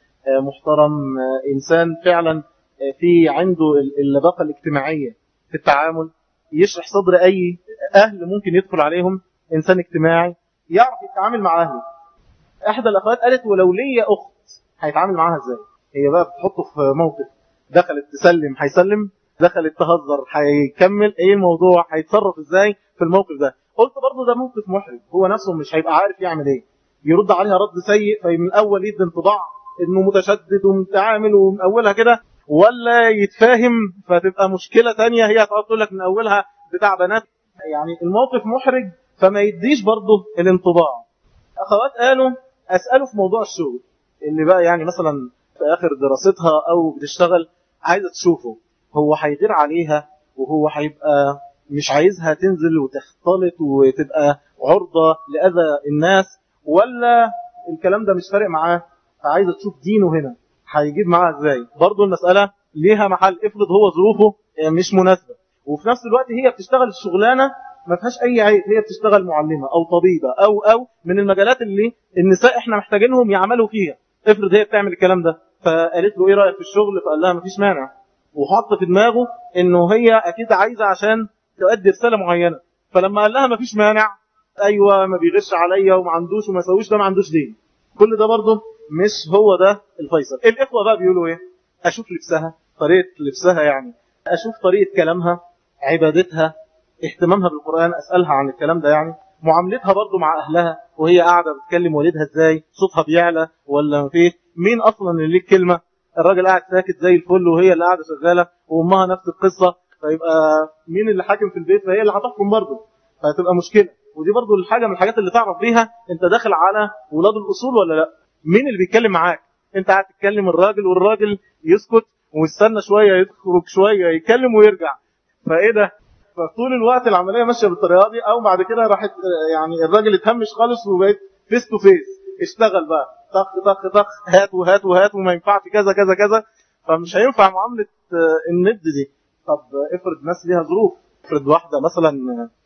Speaker 1: محترم، انسان فعلا في عنده اللباقة الاجتماعية في التعامل، يشرح صدر اي اهل ممكن يدخل عليهم، انسان اجتماعي يعرف يتعامل مع اهله. احدى الاخوات قالت ولو ليا اخت هيتعامل معاها ازاي؟ هي بقى بتحطه في موقف، دخلت تسلم هيسلم، دخلت تهزر هيكمل، ايه الموضوع هيتصرف ازاي في الموقف ده؟ قلت برضه ده موقف محرج، هو نفسه مش هيبقى عارف يعمل ايه، يرد عليها رد سيء فمن الاول يدي انطباع انه متشدد ومتعامل ومن اولها كده، ولا يتفاهم فتبقى مشكلة تانية هي هتقعد تقول لك من اولها بتاع بنات. يعني الموقف محرج فما يديش برضه الانطباع. اخوات قالوا اسأله في موضوع الشغل، اللي بقى يعني مثلا في اخر دراستها او بتشتغل عايزة تشوفه، هو هيغير عليها وهو هيبقى مش عايزها تنزل وتختلط وتبقى عرضة لأذى الناس، ولا الكلام ده مش فارق معاه فعايزة تشوف دينه هنا هيجيب معاها ازاي؟ برضو المسألة ليها محل. افرض هو ظروفه مش مناسبة وفي نفس الوقت هي بتشتغل الشغلانة ما فيهاش اي عيب، هي بتشتغل معلمة او طبيبة او من المجالات اللي النساء احنا محتاجينهم يعملوا فيها، افرض هي بتعمل الكلام ده، فقالت له ايه رأيك في الشغل؟ فقال لها مفيش مانع، وحط في دماغه انه هي اكيد عايزة عشان تؤدي رسالة معينة، فلما قال لها مفيش مانع، ايوه ما بيغش عليا وما عندوش وما يسويش، ده ما عندوش دين. كل ده برضه مش هو ده الفيصل. الاخوة بقى بيقولوا ايه؟ اشوف لبسها، طريقة لبسها يعني، اشوف طريقة كلامها، عبادتها، اهتمامها بالقرآن، اسألها عن الكلام ده يعني، معاملتها برضه مع اهلها وهي قاعدة بتكلم والدها ازاي، صوتها بيعلى ولا مفيش، مين اصلا اللي ليه كلمة، الراجل قاعد ساكت زي الفل وهي اللي قاعدة شغالة وامها نفس القصة، فيبقى مين اللي حاكم في البيت؟ فهي اللي هتحكم برضه، فهتبقى مشكلة. ودي برضه الحاجة من الحاجات اللي تعرف بيها انت داخل على ولاد الاصول ولا لا. مين اللي بيتكلم معاك؟ انت قاعد تتكلم الراجل والراجل يسكت ويستنى شوية يخرج شوية يتكلم ويرجع، فايه ده؟ فطول الوقت العملية ماشية بالطريقة دي، او بعد كده راحت يعني الراجل اتهمش خالص وبقيت فيس تو فيس، اشتغل بقى طخ طخ طخ، هات وهات وهات وما ينفعش كذا كذا كذا، فمش هينفع معاملة الند دي. طب افرض ناس ليها ظروف، افرض واحدة مثلا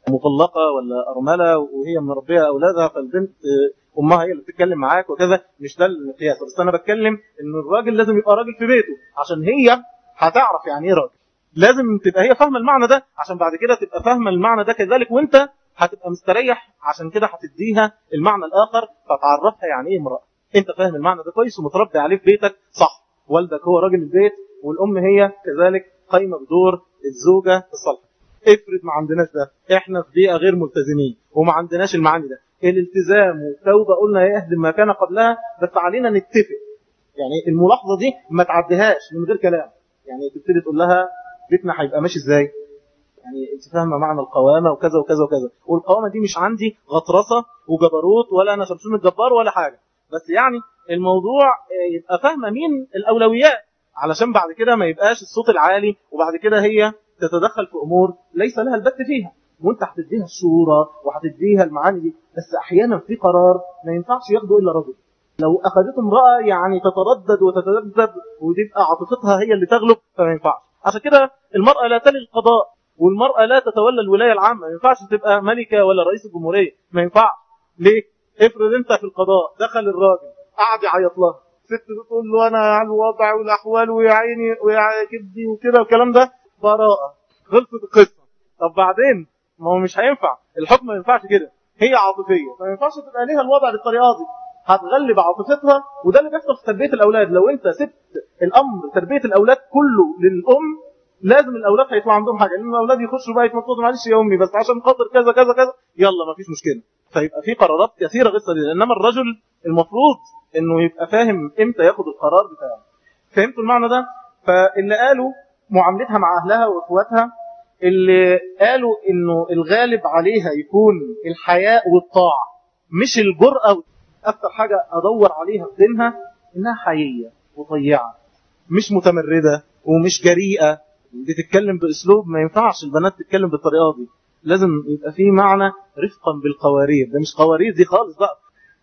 Speaker 1: مطلقة ولا أرملة وهي مربية أولادها، فالبنت أمها هي اللي بتتكلم معاك وكذا، مش ده المقياس. بس أنا بتكلم إن الراجل لازم يبقى راجل في بيته عشان هي هتعرف يعني إيه راجل. لازم تبقى هي فاهمة المعنى ده عشان بعد كده تبقى فاهمة المعنى ده كذلك، وانت هتبقى مستريح عشان كده هتديها المعنى الآخر، فتعرفها يعني ايه امرأة. انت فاهم المعنى ده كويس ومتربي عليه في بيتك صح، والدك هو راجل البيت والأم هي كذلك قايمة بدور الزوجة الصالحة. افرض ما عندناش ده، احنا في بيئة غير ملتزمين وما عندناش المعاني ده. الالتزام والتوبة قلنا يهدم ما كان قبلها، بس علينا نتفق. يعني الملاحظة دي ما تعديهاش من غير كلام، يعني تبتدي تقول لها بيتنا هيبقى ماشي ازاي، يعني انت فاهمه معنى القوامه وكذا وكذا وكذا، والقوامه دي مش عندي غطرسه وجبروت ولا انا شمشون الجبار ولا حاجه، بس يعني الموضوع يبقى فاهمه مين الاولويات علشان بعد كده ما يبقاش الصوت العالي وبعد كده هي تتدخل في امور ليس لها البت فيها، وانت هتديها الشورى وهتديها المعاني دي. بس احيانا في قرار ما ينفعش ياخده الا رجل. لو اخذته امراه يعني تتردد وتتذبذب وتبقى عاطفتها هي اللي تغلب، فما ينفعش. عشان كده المراه لا تلي القضاء، والمرأة لا تتولى الولاية العامة. ما ينفعش تبقى ملكة ولا رئيس الجمهورية، ما ينفعش. ليه؟ افرض انت في القضاء دخل الراجل قعد يعيط لها، ست بتقول له انا على الوضع والاحوال ويا عيني ويا كبدي وكده والكلام ده، براءة، خلصت القصة. طب بعدين ما هو مش هينفع، الحكم ما ينفعش كده، هي عاطفية فما ينفعش تبقى ليها الوضع بالطريقة دي، هتغلب عاطفتها. وده اللي بيحصل في تربية الأولاد. لو انت سبت الأمر تربية الأولاد كله للأم، لازم الاولاد هيطلع عندهم حاجه، لان الاولاد يخشوا بقى يتنططوا معلش يا امي بس عشان خاطر كذا كذا كذا، يلا ما فيش مشكله. فيبقى في قرارات كثيره غير سديده. انما الرجل المفروض انه يبقى فاهم امتى ياخد القرار بتاعه. فهمتوا المعنى ده؟ فاللي قالوا معاملتها مع اهلها واخواتها، اللي قالوا انه الغالب عليها يكون الحياء والطاعه مش الجرأه. اكثر حاجه ادور عليها في دينها انها حييه وطيعه، مش متمرده ومش جريئه بتتكلم باسلوب. ما ينفعش البنات تتكلم بالطريقه دي، لازم يبقى فيه معنى رفقا بالقوارير. ده مش قوارير دي خالص بقى،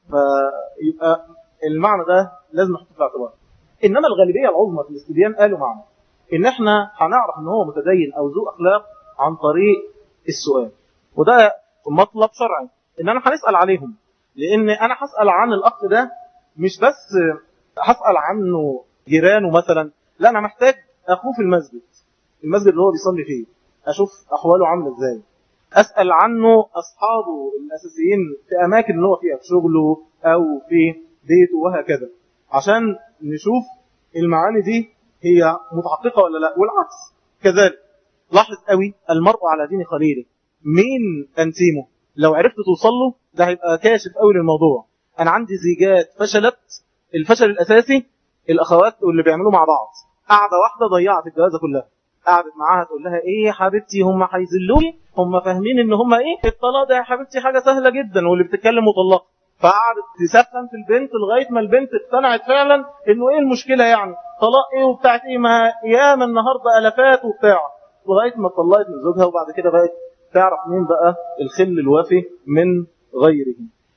Speaker 1: فيبقى المعنى ده لازم نحطه في الاعتبار. انما الغالبيه العظمى في الاستبيان قالوا معنى ان احنا هنعرف ان هو متدين او ذو اخلاق عن طريق السؤال، وده مطلب شرعي ان انا هنسال عليهم. لان انا هسال عن الاخ ده مش بس هسال عنه جيرانه مثلا، لا انا محتاج اخوه في المسجد اللي هو بيصلي فيه، اشوف احواله عامله ازاي. اسال عنه اصحابه الاساسيين في اماكن اللي هو فيها، في شغله او في بيته وهكذا، عشان نشوف المعاني دي هي متحققه ولا لا. والعكس كذلك. لاحظ قوي المرء على دين خليله. مين انتيمه لو عرفت توصل له ده هيبقى كاشف قوي للموضوع. انا عندي زيجات فشلت، الفشل الاساسي الاخوات واللي بيعملوا مع بعض. قاعده واحده ضيعت الجوازه كلها. قعدت معاها تقول لها ايه يا حبيبتي هم هيذلوني، هم فاهمين ان هم ايه الطلاق ده يا حبيبتي حاجه سهله جدا واللي بتتكلم مطلقه. فقعدت تسخن في البنت لغايه ما البنت اقتنعت فعلا انه ايه المشكله، يعني طلاق ايه وبتاعت ايه، ما ياما النهارده الافات وبتاع، لغايه ما اتطلقت من زوجها. وبعد كده بقت تعرف مين بقى الخل الوافي من غيره.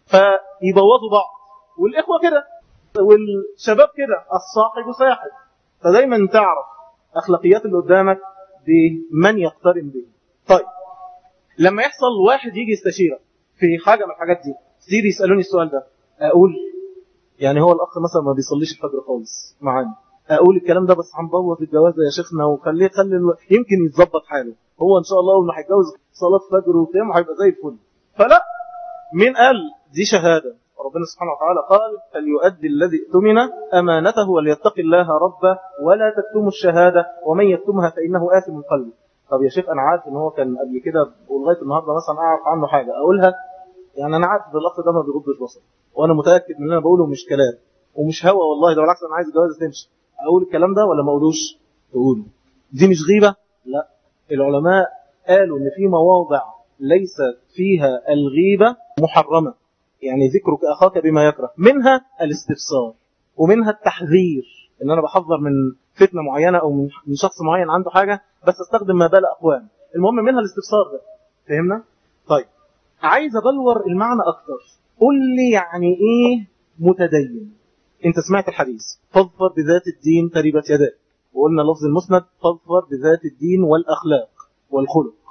Speaker 1: فيبوظوا بعض، والاخوه كده والشباب كده، الصاحب ساحب. فدايما تعرف اخلاقيات اللي قدامك بمن يقترن به. طيب لما يحصل واحد يجي يستشيرك في حاجه من الحاجات دي، كتير يسالوني السؤال ده، اقول يعني هو الاخ مثلا ما بيصليش الفجر خالص معانا، اقول الكلام ده بس هنبوظ الجوازه يا شيخنا وخليه يمكن يتظبط حاله، هو ان شاء الله اول ما هيتجوز صلاه فجر وقيام هيبقى زي الفل. فلا، مين قال دي شهاده؟ ربنا سبحانه وتعالى قال فليؤدي الذي اؤتمن امانته وليتق الله ربه ولا تكتموا الشهاده ومن يكتمها فانه آثم قلبه. طب يا شيخ انا عارف ان هو كان قبل كده ولغايه النهارده مثلا اعرف عنه حاجه اقولها، يعني انا عارف ان الاخ ده ما بيغضش بصر، وانا متاكد ان انا بقوله مش كلام ومش هوى والله، ده بالعكس انا عايز الجوازه تمشي. اقول الكلام ده ولا ما اقولوش؟ تقوله. دي مش غيبه؟ لا. العلماء قالوا ان في مواضع ليس فيها الغيبه محرمه، يعني ذكرك اخاك بما يكره، منها الاستفسار ومنها التحذير، ان انا بحذر من فتنه معينه او من شخص معين عنده حاجه بس استخدم ما بال اقوام. المهم منها الاستفسار ده. فهمنا؟ طيب عايز ابلور المعنى اكتر. قل لي يعني ايه متدين؟ انت سمعت الحديث فاظفر بذات الدين تربت يداك، وقلنا لفظ المسند فاظفر بذات الدين والاخلاق والخلق،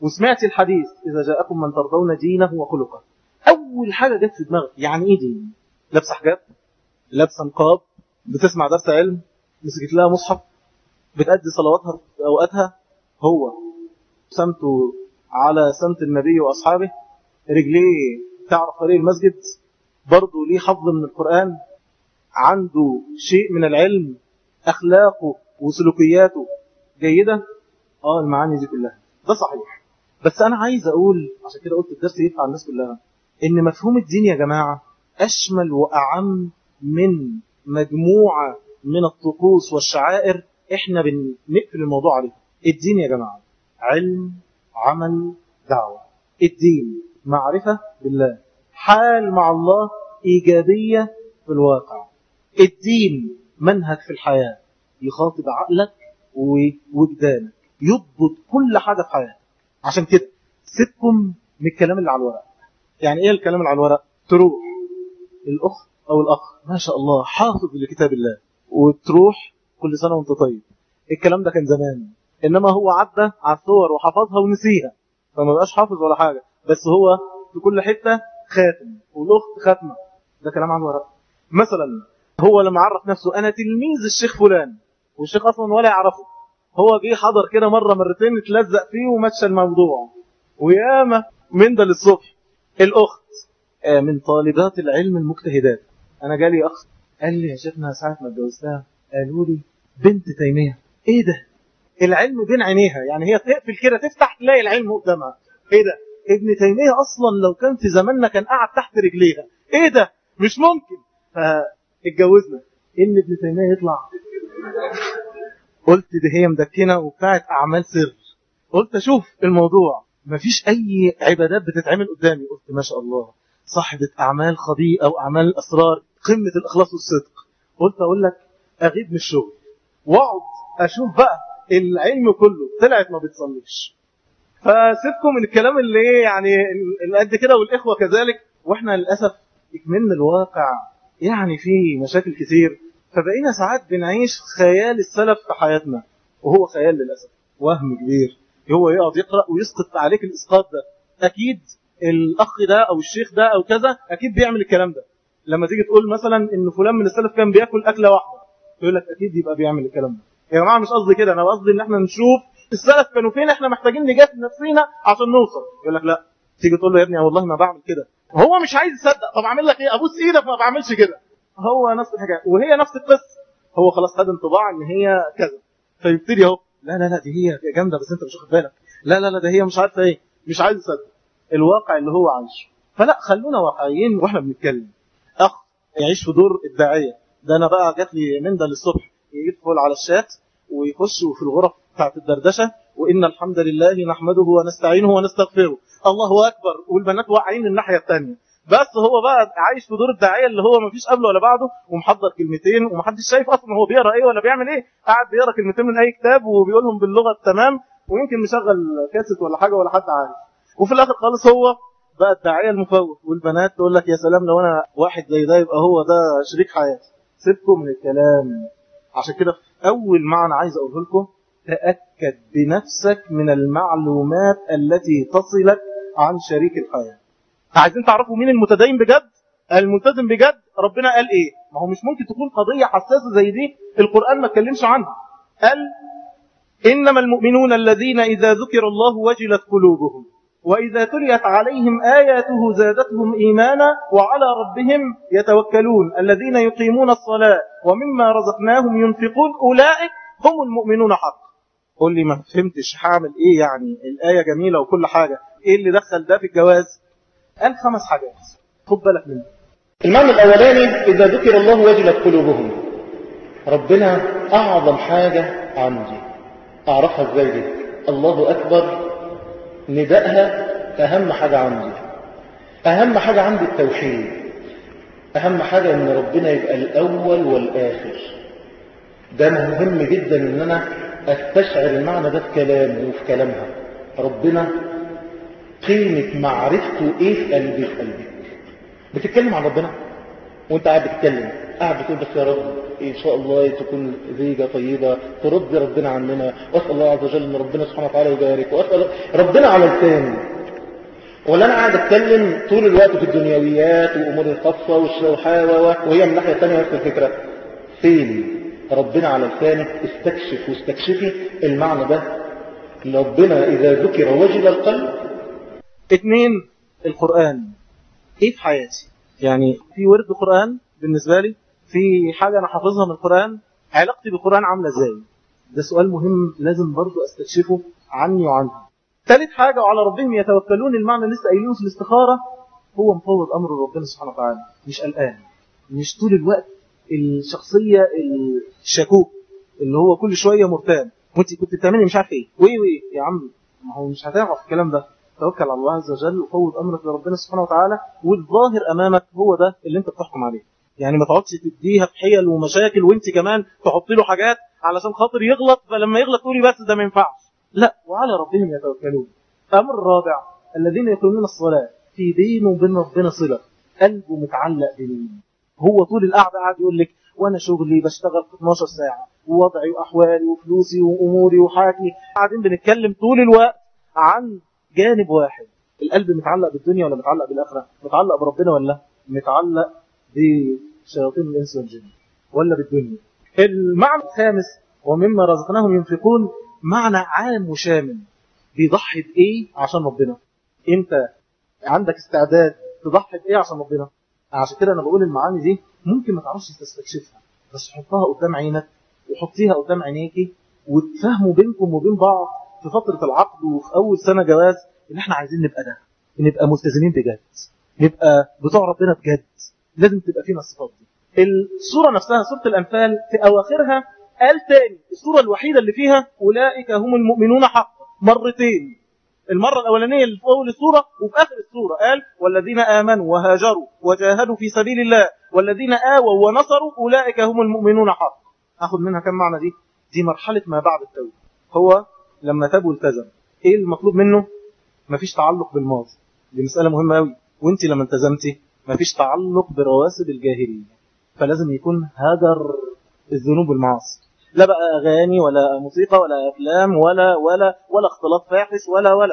Speaker 1: وسمعت الحديث إذا جاءكم من ترضون دينه وخلقه، أول حاجة جت في دماغك يعني إيه دين؟ لابسة حجاب، لابسة نقاب، بتسمع درس علم، مسكت لها مصحف، بتأدي صلواتها في أوقاتها. هو سمته على سمت النبي وأصحابه، رجليه تعرف طريق المسجد، برضه ليه حظ من القرآن، عنده شيء من العلم، أخلاقه وسلوكياته جيدة. المعاني دي كلها ده صحيح. بس أنا عايز أقول، عشان كده قلت الدرس ينفع الناس كلها، إن مفهوم الدين يا جماعة أشمل وأعم من مجموعة من الطقوس والشعائر إحنا بنقفل الموضوع عليه. الدين يا جماعة علم، عمل، دعوة. الدين معرفة بالله، حال مع الله إيجابية في الواقع. الدين منهج في الحياة يخاطب عقلك ووجدانك، يضبط كل حاجة في حياتك. عشان كده سيبكم من الكلام اللي على الورق. يعني ايه الكلام اللي على الورق؟ تروح الأخت أو الأخ ما شاء الله حافظ لكتاب الله، وتروح كل سنة وانت طيب. الكلام ده كان زمان، إنما هو عدى على الصور وحفظها ونسيها، فما بقاش حافظ ولا حاجة، بس هو في كل حتة خاتم، والأخت خاتمة. ده كلام على الورق. مثلا هو لما عرف نفسه أنا تلميذ الشيخ فلان، والشيخ أصلا ولا يعرفه، هو جه حضر كده مرة مرتين اتلزق فيه ومشى الموضوع، وياما من ده للصبح. الأخت من طالبات العلم المجتهدات. أنا جالي أخ قال لي يا شيخنا ساعة ما اتجوزتها قالوا لي بنت تيمية. إيه ده؟ العلم بين عينيها، يعني هي تقفل كده تفتح تلاقي العلم قدامها. إيه ده؟ ابن تيمية أصلا لو كان في زماننا كان قاعد تحت رجليها. إيه ده؟ مش ممكن. فاتجوزنا إن ابن تيمية يطلع. قلت دي هي مدكنة وبتاعت أعمال سر. قلت أشوف الموضوع مفيش أي عبادات بتتعمل قدامي. قلت ما شاء الله صاحبة أعمال خبيئة أو أعمال أسرار، قمة الإخلاص والصدق. قلت أقول لك أغيب من الشغل وأقعد أشوف بقى العلم كله طلعت ما بتصليش. فسيبكم من الكلام اللي يعني قد كده، والإخوة كذلك. وإحنا للأسف من الواقع يعني في مشاكل كتير، فبقينا ساعات بنعيش خيال السلف في حياتنا، وهو خيال للأسف، وهم كبير. هو يقعد يقرأ ويسقط عليك الإسقاط ده. أكيد الأخ ده أو الشيخ ده أو كذا أكيد بيعمل الكلام ده. لما تيجي تقول مثلا إن فلان من السلف كان بيأكل أكلة واحدة، يقول لك أكيد يبقى بيعمل الكلام ده. يا جماعة مش قصدي كده، أنا قصدي إن احنا نشوف السلف كانوا فين، احنا محتاجين نجاهد نفسينا عشان نوصل. يقول لك لا، تيجي تقول له يا ابني والله ما بعمل كده، هو مش عايز يصدق. طب اعمل لك ايه؟ ابوس ايدك ما بعملش كده. هو نفس الحاجه وهي نفس القصه، هو خلاص خد انطباع ان هي كذا، فيبتدي اهو لا دي هي جامده بس انت مش واخد بالك، لا ده هي مش عارفه ايه، مش عايز يصدق الواقع اللي هو عايشه. فلا، خلونا واقعيين واحنا بنتكلم. اخ يعيش في دور الداعيه ده، انا بقى جات لي من ده للصبح يدخل على الشات ويخش في الغرف بتاعت الدردشه، وان الحمد لله نحمده ونستعينه ونستغفره، الله اكبر، والبنات واقعين الناحيه الثانيه. بس هو بقى عايش في دور الداعيه اللي هو ما فيش قبله ولا بعده، ومحضر كلمتين ومحدش شايف اصلا هو بيقرا ايه ولا بيعمل ايه، قاعد بيقرا كلمتين من اي كتاب وبيقولهم باللغه التمام، ويمكن مشغل كاسيت ولا حاجه ولا حد عارف. وفي الاخر خالص هو بقى الداعيه المفوت، والبنات تقول لك يا سلام لو انا واحد زي ده يبقى هو ده شريك حياتي. سيبكم من الكلام. عشان كده اول معنى عايز اقوله لكم، تاكد بنفسك من المعلومات التي تصلك عن شريك الحياه. عايزين تعرفوا مين المتدين بجد، الملتزم بجد، ربنا قال ايه؟ ما هو مش ممكن تكون قضية حساسة زي دي القرآن ما اتكلمش عنها. قال إنما المؤمنون الذين إذا ذكر الله وجلت قلوبهم وإذا تليت عليهم آياته زادتهم إيمانا وعلى ربهم يتوكلون الذين يقيمون الصلاة ومما رزقناهم ينفقون أولئك هم المؤمنون حقا. قول لي ما فهمتش هعمل ايه؟ يعني الآية جميلة وكل حاجة، ايه اللي دخل ده في الجواز؟ قال 5 حاجات خد بالك منه.
Speaker 2: المعنى الأولاني إذا ذكر الله وجلت قلوبهم. ربنا أعظم حاجة عندي، أعرفها إزاي دي؟ الله أكبر ندائها أهم حاجة عندي. أهم حاجة عندي التوحيد، أهم حاجة إن ربنا يبقى الأول والآخر. ده مهم جدا إن أنا أستشعر المعنى ده في كلامه وفي كلامها. ربنا قيمة معرفته إيه في قلبي؟ في قلبك بتتكلم عن ربنا وانت قاعد بتتكلم، قاعد بتقول بس يا رب إن شاء الله تكون زيجة طيبة ترضي ربنا عننا، وأسأل الله عز وجل أن ربنا سبحانه وتعالى يبارك، وأسأل ربنا على لساني، ولا أنا قاعد أتكلم طول الوقت في الدنيويات وأمور الخاصة والشوحاوة وهي من الناحية الثانية نفس الفكرة. فين ربنا على لسانك؟ استكشف واستكشفي المعنى ده. ربنا إذا ذكر وجل القلب.
Speaker 1: 2. القرآن ايه في حياتي؟ يعني في ورد قرآن بالنسبة لي، في حاجة أنا حافظها من القرآن، علاقتي بالقرآن عاملة ازاي؟ ده سؤال مهم لازم برضو استكشفه عني وعنها. ثالث حاجة، وعلى ربهم يتوكلون، المعنى اللي لسه قايلينه في الاستخارة، هو مفوض أمر ربنا سبحانه وتعالى، مش قلقان، مش طول الوقت الشخصية الشكوك اللي هو كل شوية مرتاب، وانت كنت بتعملي مش عارف ايه وايه يا عم، ما هو مش هتعرف الكلام ده. توكل على الله عز وجل وفوض أمرك لربنا سبحانه وتعالى، والظاهر أمامك هو ده اللي انت بتحكم عليه. يعني ما تقعدش تديها في حيل ومشاكل وانت كمان تحط له حاجات علشان خاطر يغلط، فلما يغلط تقولي بس ده ما ينفعش. لا، وعلى ربهم يتوكلون. أمر الرابع، الذين يقيمون الصلاة، في بينه وبين ربنا صلة، قلبه متعلق بمين. هو طول القعدة قاعد يقول لك وانا شغلي بشتغل 12 ساعة ووضعي واحوالي وفلوسي واموري وحياتي، قاعدين بنتكلم طول الوقت عن جانب واحد. القلب متعلق بالدنيا ولا متعلق بالآخرة؟ متعلق بربنا ولا متعلق بشياطين الإنس والجن ولا بالدنيا؟ المعنى الخامس، ومما رزقناهم ينفقون، معنى عام وشامل. بيضحي بإيه عشان ربنا؟ انت عندك استعداد تضحي بإيه عشان ربنا؟ عشان كده أنا بقول المعاني دي ممكن ما تعرفش تستكشفها، بس حطها قدام عينك وحطيها قدام عينيكي، وتفهموا بينكم وبين بعض في فترة العقد وفي أول سنة جواز إن إحنا عايزين نبقى ده، نبقى ملتزمين بجد، نبقى بتوع ربنا بجد. لازم تبقى فينا الصفات دي. السورة نفسها سورة الأنفال في أواخرها قال تاني، السورة الوحيدة اللي فيها أولئك هم المؤمنون حقا، مرتين. المرة الأولانية اللي في أول السورة، وفي آخر السورة قال والذين آمنوا وهاجروا وجاهدوا في سبيل الله والذين آووا ونصروا أولئك هم المؤمنون حقا. أخذ منها كم معنى دي؟ دي مرحلة ما بعد التوبة. هو لما تاب والتزم إيه المطلوب منه؟ مفيش تعلق بالماضي، دي مسألة مهمة أوي. وانت لما التزمتي مفيش تعلق برواسب الجاهلية، فلازم يكون هدر الذنوب والمعاصي، لا بقى أغاني ولا موسيقى ولا أفلام ولا اختلاط فاحش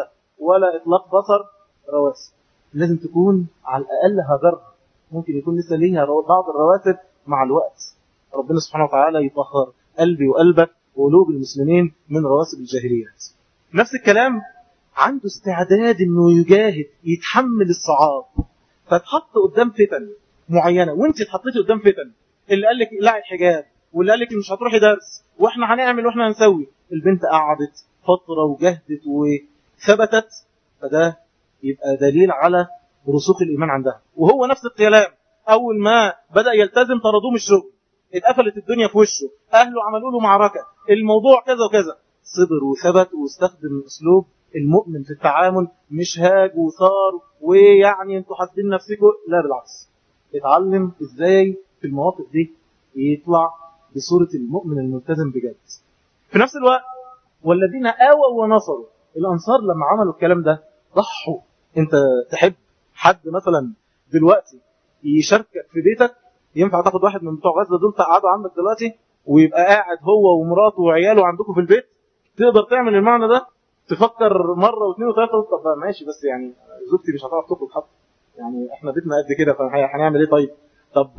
Speaker 1: ولا إطلاق بصر. رواسب لازم تكون على الأقل هدرها. ممكن يكون لسه ليها بعض الرواسب، مع الوقت ربنا سبحانه وتعالى يطهر قلبي وقلبك وقلوب المسلمين من رواسب الجاهليات. نفس الكلام، عنده استعداد انه يجاهد، يتحمل الصعاب، فتحط قدام فتن معينة، وانت اتحطيتي قدام فتن. اللي قال لك لا الحجاب، واللي قال لك مش هتروحي درس، واحنا هنعمل واحنا هنسوي. البنت قعدت فترة وجهدت وثبتت، فده يبقى دليل على رسوخ الإيمان عندها. وهو نفس الكلام، أول ما بدأ يلتزم طردوه من الشغل، اتقفلت الدنيا في وشه، أهله عملوا له معركة، الموضوع كذا وكذا، صبر وثبت واستخدم أسلوب المؤمن في التعامل، مش هاج وثار ويعني انتوا حاسبين نفسكم، لا بالعكس. اتعلم ازاي في المواقف دي يطلع بصورة المؤمن الملتزم بجد. في نفس الوقت والذين آووا ونصروا، الأنصار لما عملوا الكلام ده ضحوا. انت تحب حد مثلا دلوقتي يشاركك في بيتك؟ ينفع تاخد واحد من بتوع غزة دول تقعدوا عندك دلوقتي ويبقى قاعد هو ومراته وعياله عندكم في البيت؟ تقدر تعمل المعنى ده؟ تفكر مرة واثنين وثلاثة، طب ماشي بس يعني زوجتي مش هتعرف تخرج حتى، يعني احنا بيتنا قد كده فهنعمل ايه طيب؟ طب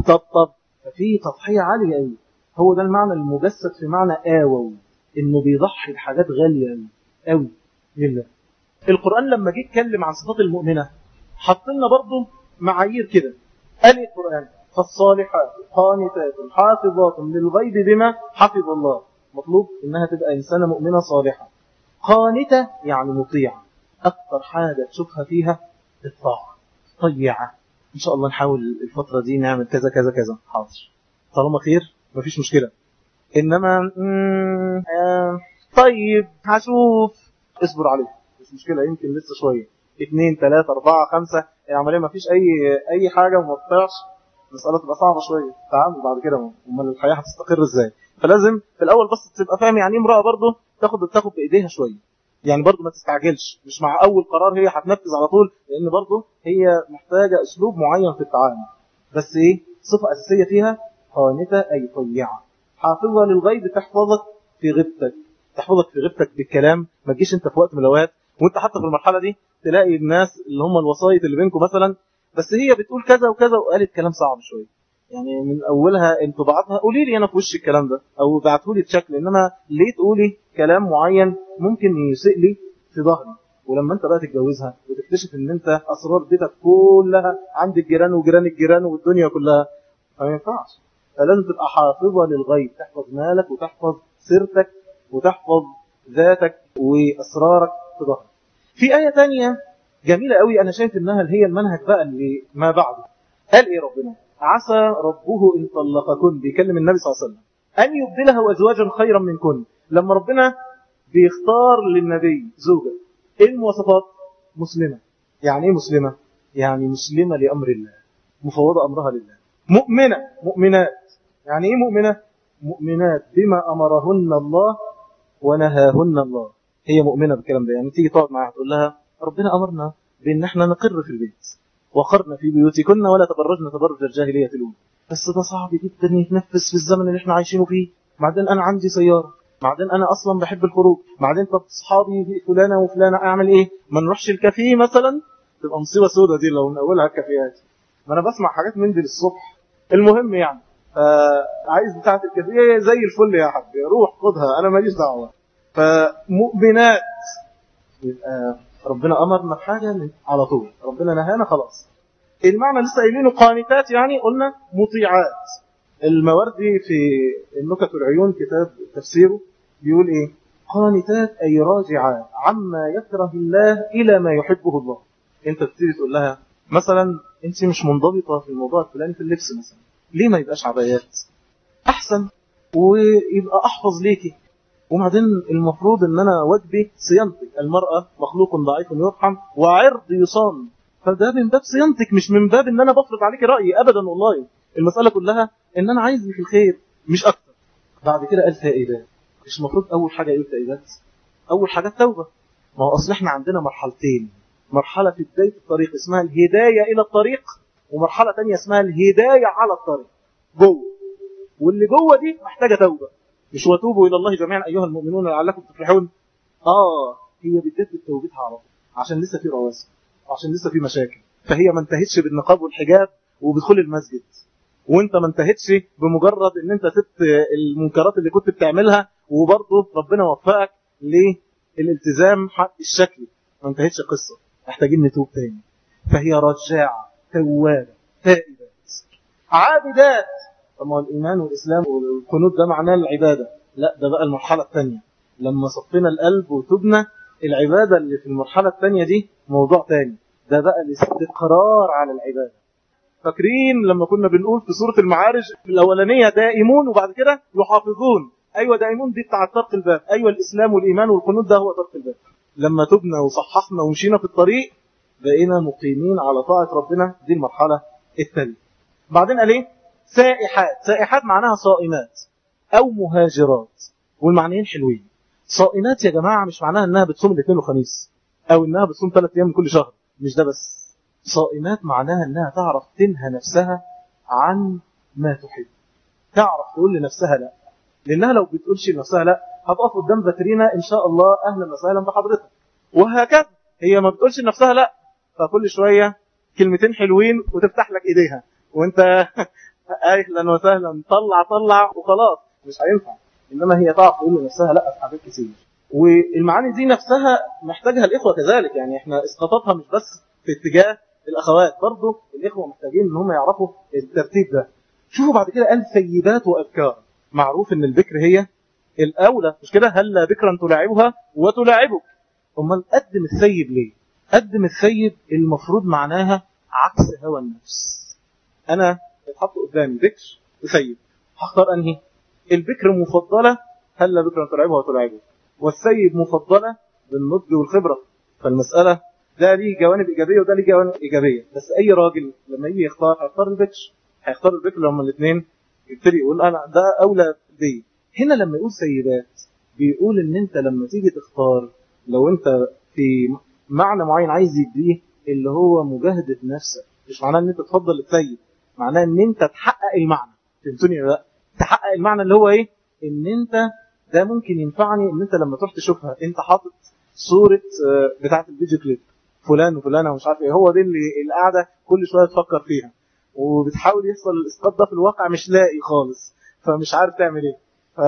Speaker 1: ففي تضحية عالية قوي. هو ده المعنى المجسد في معنى آووا، انه بيضحي بحاجات غالية قوي قوي لله. القرآن لما جه يتكلم عن صفات المؤمنة حط لنا برضه معايير كده. قال القرآن فالصالحات قانتات حافظات للغيب بما حفظ الله. مطلوب انها تبقى انسانة مؤمنة صالحة. قانتة يعني مطيعة، اكتر حاجة تشوفها فيها الطاعة. طيعة، ان شاء الله نحاول الفترة دي نعمل كذا كذا كذا، حاضر طالما خير مفيش مشكلة. انما طيب هشوف، اصبر عليه مش مشكلة، يمكن لسه شوية 2 3 4 5 العملية مفيش اي حاجة وما تطيعش، المسألة تبقى صعبة شوية. تعامل بعد كده، امال الحياة هتستقر ازاي؟ فلازم في الاول بس تبقى فاهم يعني امرأة برضه تاخد بايديها شوية، يعني برضه ما تستعجلش، مش مع اول قرار هي هتنفذ على طول، لان برضه هي محتاجة اسلوب معين في التعامل. بس ايه صفة اساسية فيها؟ قانتة أي طيعة. حافظة للغيب تحفظك في غيبتك، تحفظك في غيبتك بالكلام. ما تجيش انت في وقت من الاوقات وانت حتى في المرحلة دي تلاقي الناس اللي هم الوسايط اللي بينكم مثلا، بس هي بتقول كذا وكذا وقالت كلام صعب شوية، يعني من اولها انطباعاتها قولي لي انا في وش الكلام ده او ابعتوا لي بشكل، انما ليه تقولي كلام معين ممكن يسيء لي في ظهري. ولما انت بقى تتجوزها وتكتشف ان انت اسرار بيتك كلها عند الجيران وجيران الجيران والدنيا كلها، فما ينفعش. فلازم تبقى حافظة للغيب، تحفظ مالك وتحفظ سيرتك وتحفظ ذاتك واسرارك في ظهرك. في آية تانية جميلة قوي، انا شايف انها هي المنهج بقى اللي ما بعده. قال ايه ربنا؟ عسى ربه ان طلقكن، بيكلم النبي صلى الله عليه وسلم، ان يبدلها ازواجا خيرا منكن. لما ربنا بيختار للنبي زوجة، ايه المواصفات؟ مسلمة. يعني ايه مسلمة؟ يعني مسلمة لأمر الله، مفوضة أمرها لله. مؤمنة، مؤمنات. يعني ايه مؤمنة؟ مؤمنات بما أمرهن الله ونهاهن الله. هي مؤمنة بالكلام ده. يعني تيجي تقعد معها تقول لها ربنا أمرنا بأن احنا نقر في البيت، وقرنا في بيوتكن ولا تبرجن تبرج الجاهلية الأولى. بس ده صعب جدا يتنفس في الزمن اللي احنا عايشينه فيه. بعدين أنا عندي سيارة، بعدين أنا أصلا بحب الخروج، بعدين طب أصحابي فلانة وفلانة أعمل إيه؟ ما نروحش الكافيه مثلا؟ تبقى مصيبة سودة دي لو من أولها الكافيهات. ما أنا بسمع حاجات من دي للصبح. المهم يعني عايز بتاعة الكافيه زي الفل يا حبي، روح خدها أنا ماليش دعوة. فمؤمنات، يبقى ربنا أمرنا بحاجة على طول، ربنا نهانا خلاص. المعنى لسه قايلينه قانتات، يعني قلنا مطيعات. الموردي في النكت والعيون كتاب تفسيره بيقول ايه؟ قانتات أي راجعات عما يكره الله إلى ما يحبه الله. انت بتبتدي تقول لها مثلا انت مش منضبطة في الموضوع الفلاني في اللبس مثلا، ليه ما يبقاش عبايات احسن ويبقى احفظ ليكي؟ وبعدين المفروض ان انا واجبي صيانتك، المرأة مخلوق ضعيف يرحم وعرض يصان، فده من باب صيانتك مش من باب ان انا بفرض عليك رأيي ابدا. والله المسألة كلها ان انا عايز لك الخير مش اكتر. بعد كده قال تائبات. مش المفروض اول حاجة يقول تائبات؟ اول حاجة التوبة. ما هو اصل احنا عندنا مرحلتين، مرحلة في بداية الطريق اسمها الهداية الى الطريق، ومرحلة تانية اسمها الهداية على الطريق جوه، واللي جوه دي محتاجة توبة. مش وتوبوا إلى الله جميعا أيها المؤمنون لعلكم تفلحون. هي بتجدد توبتها على طول عشان لسه في رواسب وعشان لسه في مشاكل. فهي ما انتهتش بالنقاب والحجاب وبدخول المسجد، وانت ما انتهتش بمجرد ان انت سبت المنكرات اللي كنت بتعملها وبرضه ربنا وفقك للالتزام حق الشكل. ما انتهتش القصة، محتاجين نتوب تاني. فهي رجاعة توابة تائبات عابدات. طب الإيمان والإسلام والقنوت ده معناه العبادة، لا ده بقى المرحلة الثانية. لما صفينا القلب وتبنا، العبادة اللي في المرحلة الثانية دي موضوع تاني، ده بقى الاستقرار على العبادة. فاكرين لما كنا بنقول في سورة المعارج في الأولانية دائمون وبعد كده يحافظون؟ أيوة دائمون دي بتاع طرق الباب، أيوة الإسلام والإيمان والقنوت ده هو طرق الباب. لما تبنا وصححنا ومشينا في الطريق بقينا مقيمين على طاعة ربنا، دي المرحلة الثانية. بعدين قال ايه؟ سائحات. سائحات معناها صائمات او مهاجرات، والمعنيين حلوين. صائمات يا جماعة مش معناها انها بتصوم الاثنين والخميس او انها بتصوم 3 ايام من كل شهر، مش ده بس. صائمات معناها انها تعرف تنهى نفسها عن ما تحب، تعرف تقول لنفسها لا. لانها لو بتقولش لنفسها لا هتقف قدام فاترينا ان شاء الله اهلا وسهلا بحضرتك، وهكذا. هي ما بتقولش لنفسها لا، فكل شوية كلمتين حلوين وتفتح لك ايديها وانت اهلا وسهلا طلع وخلاص، مش هينفع. انما هي تعرف تقول لنفسها لا في حاجات كتير. والمعاني دي نفسها محتاجها الاخوه كذلك، يعني احنا اسقاطاتها مش بس في اتجاه الاخوات، برضه الاخوه محتاجين ان هم يعرفوا الترتيب ده. شوفوا بعد كده قال ثيبات وابكار. معروف ان البكر هي الاولى، مش كده؟ هل بكرا تلاعبها وتلاعبك. امال قدم الثيب ليه؟ قدم الثيب المفروض معناها عكس هوى النفس. انا اتحط قدامي بكر وثيب، هختار انهي؟ البكر مفضلة هل بكرا تلعبها وتلعبه، والثيب مفضلة بالنضج والخبرة. فالمسألة ده ليه جوانب إيجابية وده ليه جوانب إيجابية، بس أي راجل لما يجي يختار هيختار البكر، هيختار البكر لما الاثنين يبتدي يقول أنا ده أولى بي. هنا لما يقول سيبات بيقول إن أنت لما تيجي تختار، لو أنت في معنى معين عايز يديه اللي هو مجاهدة نفسك، مش معناه ان انت تفضل الثيب، معناه ان انت تحقق المعنى. فهمتوني لا؟ تحقق المعنى اللي هو ايه؟ ان انت ده ممكن ينفعني ان انت لما تروح تشوفها انت حاطط صورة بتاعة الفيديو كليب فلان وفلانة ومش عارف ايه، هو دي اللي قاعدة كل شوية تفكر فيها وبتحاول يحصل الاسقاط ده في الواقع مش لاقي خالص، فمش عارف تعمل ايه.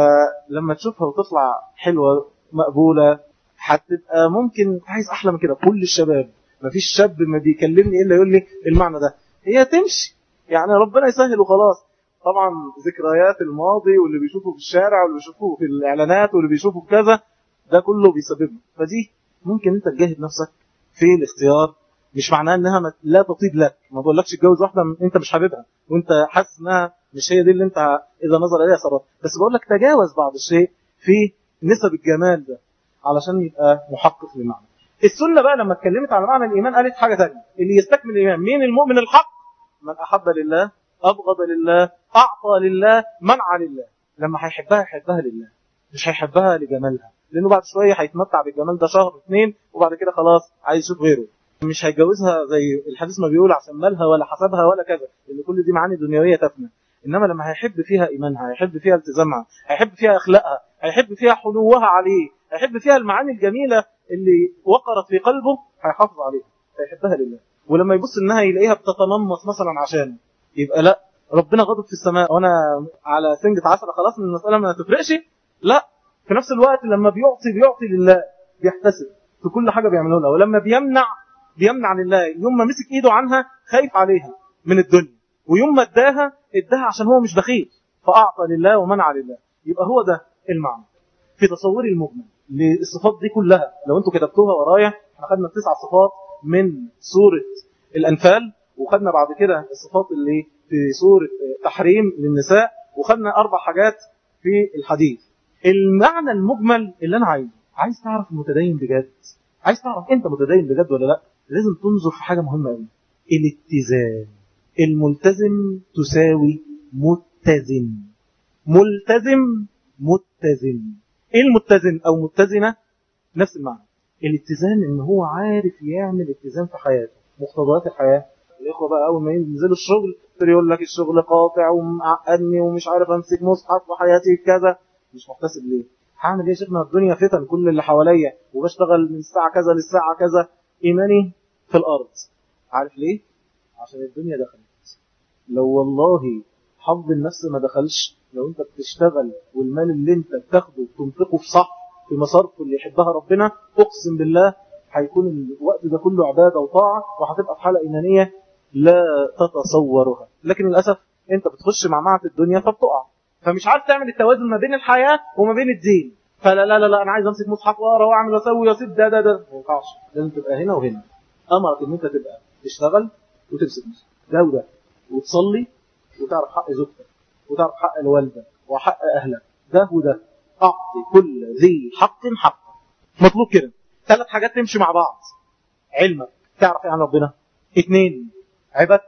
Speaker 1: فلما تشوفها وتطلع حلوة مقبولة هتبقى ممكن عايز احلى من كده. كل الشباب مفيش شاب ما بيكلمني الا يقول لي المعنى ده، هي تمشي يعني ربنا يسهل وخلاص. طبعا ذكريات الماضي واللي بيشوفه في الشارع واللي بيشوفه في الاعلانات واللي بيشوفه في كذا ده كله بيسببه. فدي ممكن انت تجاهد نفسك في الاختيار، مش معناه انها لا تطيب لك، ما بقولكش اتجوز واحده انت مش حاببها وانت حاسس انها مش هي دي اللي انت اذا نظر اليها سرات، بس بقول لك تجاوز بعض الشيء في نسب الجمال ده علشان يبقى محقق للمعنى. السنه بقى لما اتكلمت على معنى الايمان قالت حاجه ثانيه، اللي يستكمل الايمان مين؟ المؤمن الحق، من احب لله، ابغض لله، اعطى لله، منع لله. لما هيحبها لله، مش هيحبها لجمالها، لانه بعد شويه هيتمتع بالجمال ده شهر 2 وبعد كده خلاص عايز يشوف غيره. مش هيتجوزها زي الحديث ما بيقول عشان مالها ولا حسبها ولا كذا، لان كل دي معاني دنيويه تافهه. انما لما هيحب فيها ايمانها، هيحب فيها التزامها، هيحب فيها اخلاقها، هيحب فيها حنوها عليه، هيحب فيها المعاني الجميله اللي وقرت في قلبه، هيحافظ عليها، هيحبها لله. ولما يبص انها يلاقيها بتتنمص مثلا عشان يبقى لا ربنا غضب في السماء وانا على سنجة 10 خلاص من المساله ما تفرقش، لا. في نفس الوقت لما بيعطي لله، بيحتسب في كل حاجه بيعمله لها. ولما بيمنع لله، يوم ما مسك ايده عنها خايف عليها من الدنيا، ويوم ما اداها عشان هو مش بخيل، فاعطى لله ومنع لله. يبقى هو ده المعنى في تصوري المجمل للصفات دي كلها. لو انتوا كتبتوها ورايا، احنا خدنا 9 صفات من سوره الانفال، وخدنا بعد كده الصفات اللي في سوره تحريم للنساء، وخدنا 4 حاجات في الحديث. المعنى المجمل اللي انا عايز تعرف المتدين بجد، عايز تعرف انت متدين بجد ولا لا، لازم تنظر في حاجة مهمة قوي، الاتزان. الملتزم تساوي متزن، متزن. ايه المتزن او متزنة؟ نفس المعنى. الاتزان ان هو عارف يعمل اتزان في حياته، مقتضيات الحياة. الاخوة بقى اول ما ينزلوا الشغل يقول لك الشغل قاطع ومعقدني ومش عارف امسك مصحف وحياتي كذا، مش محتسب ليه؟ هعمل ايه يا شيخنا؟ الدنيا فتن، كل اللي حواليا وبشتغل من الساعة كذا للساعة كذا، ايماني في الارض. عارف ليه؟ عشان الدنيا دخلت. لو والله حظ النفس ما دخلش، لو انت بتشتغل والمال اللي انت بتاخده تنفقه في صح في مسارته اللي يحبها ربنا، اقسم بالله هيكون الوقت ده كله عبادة وطاعة، وهتبقى في حالة ايمانية لا تتصورها. لكن للأسف انت بتخش مع معة الدنيا فبتقع، فمش عارف تعمل التوازن ما بين الحياة وما بين الدين. فلا لا لا لا انا عايز امسك مصحف واقرا واعمل واسوي واسيب ده ما ينفعش. لازم تبقى هنا وهنا. امرك ان انت تبقى تشتغل وتمسك مصحف ده وده، وتصلي وتعرف حق زوجتك وتعرف حق الوالده وحق اهلك، ده وده. اعطي كل ذي حق حقه. مطلوب كده 3 حاجات تمشي مع بعض. علمك، تعرف ايه عن ربنا. 2 عبادتك،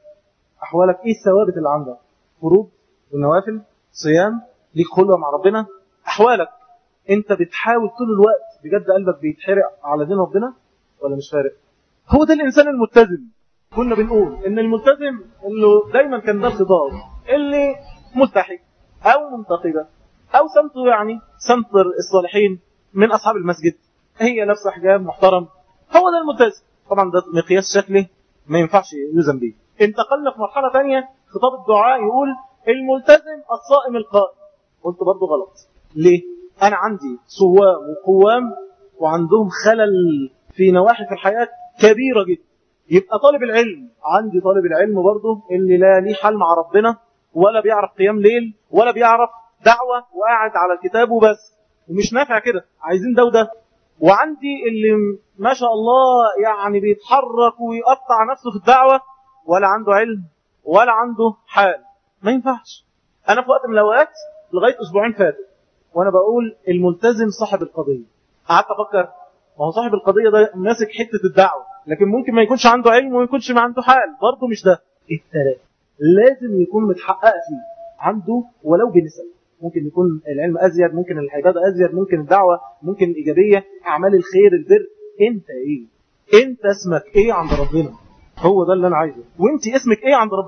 Speaker 1: احوالك ايه الثوابت اللي عندك، فروض والنوافل، صيام، ليك خلوة مع ربنا. احوالك انت بتحاول طول الوقت بجد قلبك بيتحرق على دين ربنا ولا مش فارق؟ هو ده الانسان الملتزم. كنا بنقول ان الملتزم انه دايما كان ده الخطاب، اللي ملتحي او منتقبة او سمته يعني سمت الصالحين من اصحاب المسجد، هي لابسه حجاب محترم، هو ده الملتزم. طبعا ده مقياس شكلي ما ينفعش يلزم بيه. انتقلنا في مرحلة تانية، خطاب الدعاء يقول الملتزم الصائم القائم. قلت برضو غلط. ليه؟ انا عندي صوام وقوام وعندهم خلل في نواحي في الحياة كبيرة جدا. يبقى طالب العلم، عندي طالب العلم برضو اللي لا ليه حل مع ربنا، ولا بيعرف قيام ليل، ولا بيعرف دعوة، وقاعد على الكتاب وبس، ومش نافع كده، عايزين ده وده. وعندي اللي ما شاء الله يعني بيتحرك ويقطع نفسه في الدعوة، ولا عنده علم ولا عنده حال. ما ينفعش. انا في وقت من الاوقات لغاية 2 أسبوع فاتوا وانا بقول الملتزم صاحب القضية، قعدت افكر ما هو صاحب القضية ده ماسك حتة الدعوة، لكن ممكن ما يكونش عنده علم وما يكونش ما عنده حال، برضه مش ده. الثلاثة لازم يكون متحقق فيه، عنده ولو بنسب. ممكن يكون العلم ازيد، ممكن العبادة ازيد، ممكن الدعوة، ممكن الايجابية، اعمال الخير، البر. انت ايه؟ انت اسمك ايه عند ربنا؟ هو ده اللي انا عايزه. وانت اسمك ايه عند ربنا؟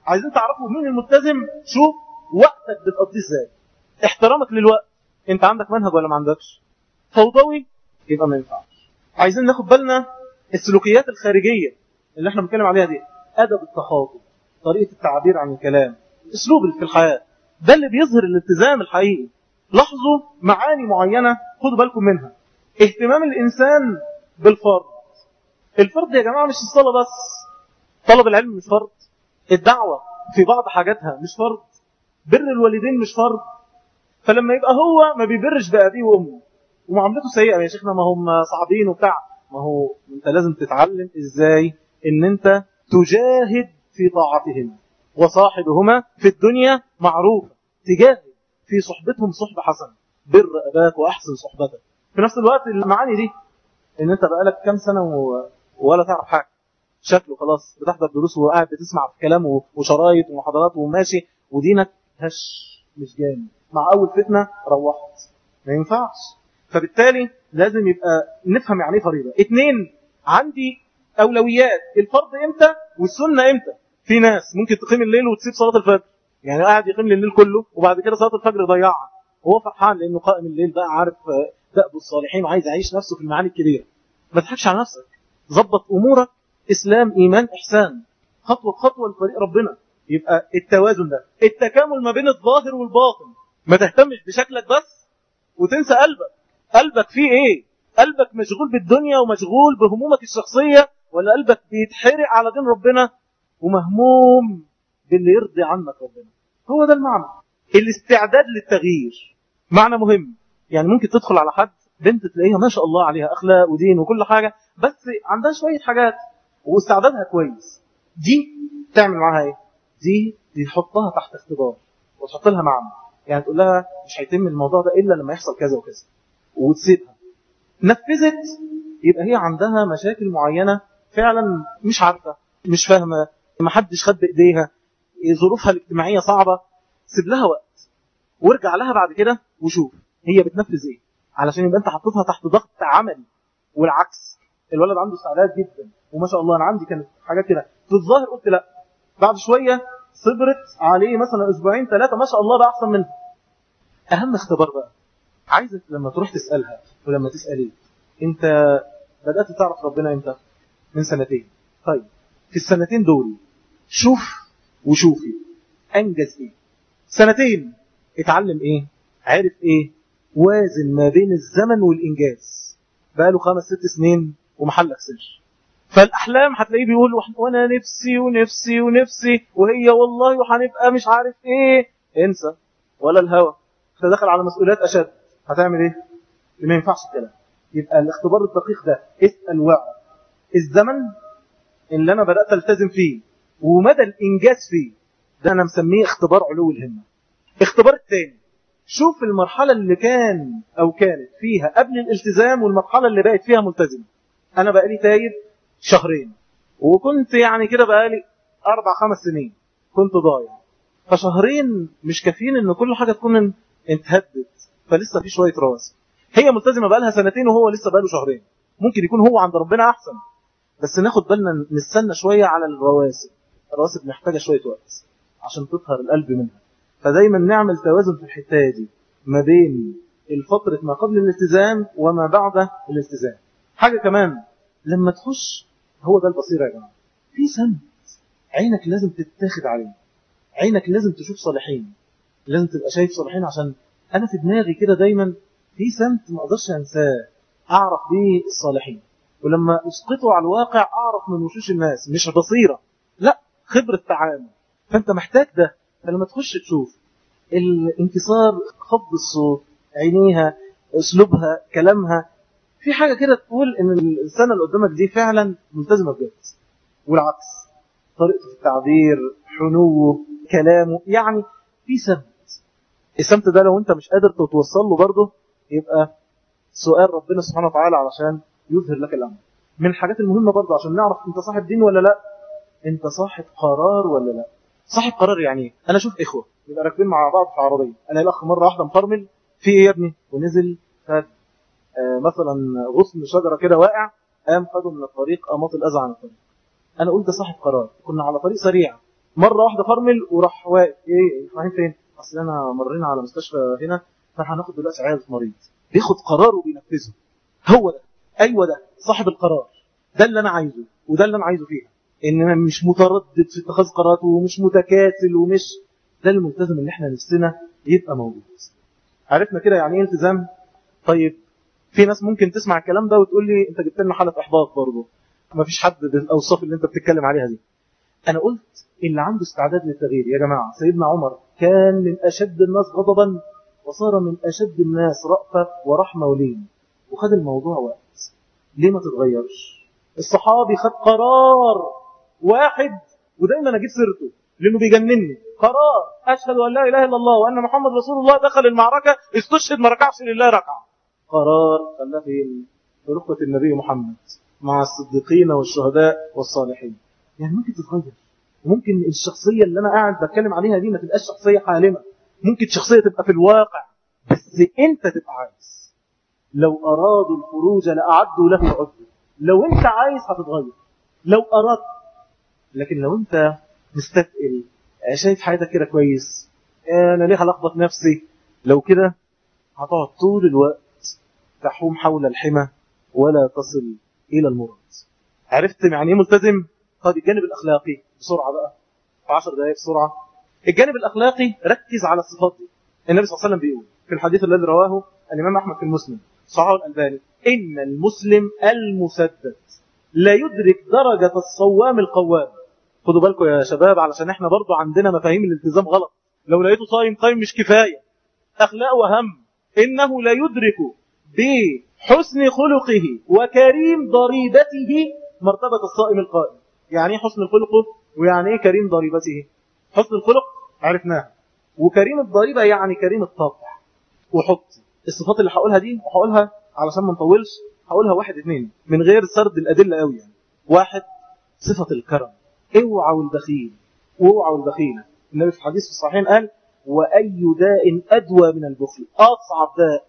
Speaker 1: عايزين تعرفوا مين الملتزم، شوف وقتك بتقضيه ازاي، احترامك للوقت، انت عندك منهج ولا ما عندكش؟ فوضوي يبقى ما ينفعش. عايزين ناخد بالنا السلوكيات الخارجية اللي احنا بنتكلم عليها دي، أدب التخاطب، طريقة التعبير عن الكلام، اسلوب في الحياة، ده اللي بيظهر الالتزام الحقيقي. لاحظوا معاني معينة خدوا بالكم منها. اهتمام الإنسان بالفرض. الفرض يا جماعة مش الصلاة بس، طلب العلم مش فرض، الدعوة في بعض حاجاتها مش فرض، بر الوالدين مش فرض. فلما يبقى هو ما بيبرش بأبيه وأمه ومعاملته سيئة يا شيخنا، ما هم صعبين وبتاع، ما هو انت لازم تتعلم ازاي ان انت تجاهد في طاعتهم، وصاحبهما في الدنيا معروفة، تجاهد في صحبتهم صحبة حسنة، بر أباك وأحسن صحبتك. في نفس الوقت المعاني دي ان انت بقالك كام سنة ولا تعرف حاجة، شكله خلاص بتحضر دروس وقاعد بتسمع في كلام وشرايط ومحاضرات وماشي، ودينك هش مش جامد، مع أول فتنة روحت، ما ينفعش. فبالتالي لازم يبقى نفهم يعني ايه فريضة. 2، عندي أولويات، الفرض امتى والسنة امتى. في ناس ممكن تقيم الليل وتسيب صلاة الفجر، يعني قاعد يقيم الليل كله وبعد كده صلاة الفجر يضيعها، وهو فرحان لأنه قائم الليل بقى عارف دأب الصالحين وعايز يعيش نفسه في المعاني الكبيرة. ما تضحكش على نفسك، ظبط أمورك، إسلام إيمان إحسان، خطوة بخطوة لطريق ربنا. يبقى التوازن ده، التكامل ما بين الظاهر والباطن. ما تهتمش بشكلك بس وتنسى قلبك فيه ايه؟ قلبك مشغول بالدنيا ومشغول بهمومك الشخصية، ولا قلبك بيتحرق على دين ربنا ومهموم باللي يرضي عنك ربنا؟ هو ده المعنى. الاستعداد للتغيير معنى مهم. يعني ممكن تدخل على حد بنت تلاقيها ما شاء الله عليها أخلاق ودين وكل حاجة، بس عندها شوية حاجات واستعدادها كويس، دي تعمل معاها ايه؟ دي تحطها تحت اختبار وتحط لها معنى. يعني تقول لها مش هيتم الموضوع ده إلا لما يحصل كذا وكذا، وتسيبها. نفذت يبقى هي عندها مشاكل معينة فعلا مش عارفة، مش فاهمة، ما حدش خد بإيديها، ظروفها الاجتماعية صعبة. سيب لها وقت وارجع لها بعد كده وشوف هي بتنفذ ايه، علشان يبقى انت حطيتها تحت ضغط عملي. والعكس، الولد عنده استعداد جدا وما شاء الله، انا عندي كانت حاجات كده في الظاهر قلت لا، بعد شوية صبرت عليه مثلا أسبوعين 3 ما شاء الله بقى أحسن منه. أهم اختبار بقى، عايزك لما تروح تسألها ولما تسأليه، أنت بدأت تعرف ربنا أنت من 2 سنين. طيب في ال2 دول شوف وشوفي أنجز إيه، 2 اتعلم إيه، عرف إيه، وازن ما بين الزمن والإنجاز. بقى له 5-6 سنين ومحلك سر. فالأحلام هتلاقيه بيقول وأنا نفسي ونفسي ونفسي، وهي والله وهنبقى مش عارف إيه. انسى، ولا الهوى، تدخل على مسؤوليات أشد، هتعمل إيه؟ ما ينفعش الكلام. يبقى الاختبار الدقيق ده، اسأل وعي الزمن اللي أنا بدأت ألتزم فيه ومدى الإنجاز فيه، ده أنا مسميه اختبار علو الهمة. اختبار الثاني، شوف المرحلة اللي كان أو كانت فيها قبل الالتزام والمرحلة اللي بقت فيها ملتزم. أنا بقالي تايب 2 شهر، وكنت يعني كده بقالي 4-5 سنين كنت ضايع، ف2 شهر مش كافيين ان كل حاجة تكون انتهدت، فلسه في شوية رواسب. هي ملتزمة بقالها 2 وهو لسه بقاله 2 شهر، ممكن يكون هو عند ربنا أحسن، بس ناخد بالنا نستنى شوية على الرواسب. الرواسب محتاجة شوية وقت عشان تطهر القلب منها. فدايما نعمل توازن في الحتة دي ما بين الفترة ما قبل الالتزام وما بعد الالتزام. حاجة كمان لما تخش، هو ده البصيرة يا جماعة، في سمت عينك لازم تتاخد عليه، عينك لازم تشوف صالحين، لازم تبقى شايف صالحين. عشان أنا في دماغي كده دايما في سمت ما أقدرش أنساه، أعرف بيه الصالحين، ولما أسقطه على الواقع أعرف من وشوش الناس، مش بصيرة، لا، خبرة تعامل. فأنت محتاج ده. فلما تخش تشوف الانكسار، خفض الصوت، عينيها، أسلوبها، كلامها، في حاجة كده تقول إن الإنسان اللي قدامك دي فعلا ملتزمة بجد. والعكس، طريقة التعبير، حنوه، كلامه، يعني في سمت. السمت ده لو أنت مش قادر توصل له برضه، يبقى سؤال ربنا سبحانه وتعالى علشان يظهر لك الأمر. من الحاجات المهمة برضه عشان نعرف أنت صاحب دين ولا لا، أنت صاحب قرار ولا لا. صاحب قرار يعني إيه؟ أنا أشوف إخوة يبقى راكبين مع بعض في عربية، أنا الأخ مرة واحدة مفرمل في إيه يا ابني، ونزل خد مثلا غصن شجرة كده واقع، قام خده من الطريق، أماط الأذى عن الطريق. أنا قلت صاحب قرار، كنا على طريق سريع، مرة واحدة فرمل وراح واقف، ايه رايحين فين؟ اصل انا مرينا على مستشفى هنا فهناخد دلوقتي عيادة مريض. بياخد قرار وبينفذه. هو ده، ايوه ده صاحب القرار، ده اللي انا عايزه وده اللي انا عايزه فيها، ان انا مش متردد في اتخاذ قراراته ومش متكاسل ومش، ده الملتزم اللي احنا نفسنا يبقى موجود. عرفنا كده يعني ايه التزام. طيب في ناس ممكن تسمع الكلام ده وتقول لي انت جبت لنا حالة احباط برضه، ما فيش حد بالاوصاف اللي انت بتتكلم عليها دي. انا قلت اللي عنده استعداد للتغيير يا جماعة. سيدنا عمر كان من اشد الناس غضبا وصار من اشد الناس رأفة ورحمة ولين، وخد الموضوع وقت. ليه ما تتغيرش؟ الصحابي خد قرار واحد، ودايما اجيب سيرته لانه بيجنني. قرار اشهد ان لا اله الا الله وان محمد رسول الله، دخل المعركة استشهد ما ركعش لله ركعة. قرار خلاه في رفقة النبي محمد مع الصديقين والشهداء والصالحين. يعني ممكن تتغير، ممكن الشخصية اللي أنا قاعد بتكلم عليها دي ما تبقاش شخصية حالمة، ممكن شخصية تبقى في الواقع، بس أنت تبقى عايز. لو أرادوا الخروج لأعدوا له عدة. لو أنت عايز هتتغير لو أردت. لكن لو أنت مستثقل شايف حياتك كده كويس، أنا ليه هلخبط نفسي، لو كده هتقعد طول الوقت تحوم حول الحمى ولا تصل إلى المراد. عرفت يعني ايه ملتزم؟ طيب الجانب الأخلاقي بسرعة بقى، في 10 دقائق بسرعة. الجانب الأخلاقي ركز على الصفات دي. النبي صلى الله عليه وسلم بيقول في الحديث الذي رواه الإمام أحمد في المسلم صححه الألباني: إن المسلم المسدد لا يدرك درجة الصوام القوام. خدوا بالكم يا شباب علشان احنا برضو عندنا مفاهيم الالتزام غلط. لو لقيته صايم قايم مش كفاية، أخلاق وهم. إنه لا يدرك بحسن خلقه وكريم ضريبته مرتبة الصائم القائم. يعني ايه حسن الخلق ويعني ايه كريم ضريبته؟ حسن الخلق عرفناها، وكريم الضريبة يعني كريم الطبع. وحط الصفات اللي هقولها دي وهقولها علشان ما نطولش، هقولها واحد اتنين من غير سرد الأدلة قوي يعني. واحد، صفة الكرم. اوعوا البخيل، واوعوا البخيلة. النبي في الحديث في الصحيحين قال: وأي داء أدوى من البخل، أصعب داء.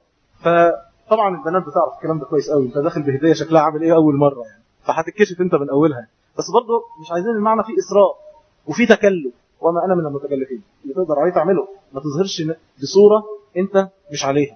Speaker 1: فطبعا البنات بتعرف الكلام ده كويس قوي، انت داخل بهدية شكلها عامل ايه أول مرة يعني، فهتتكشف انت من أولها. بس برضه مش عايزين المعنى فيه إسراء وفي تكلف، وما أنا من المتكلفين. اللي تقدر عليه تعمله، ما تظهرش بصورة انت مش عليها.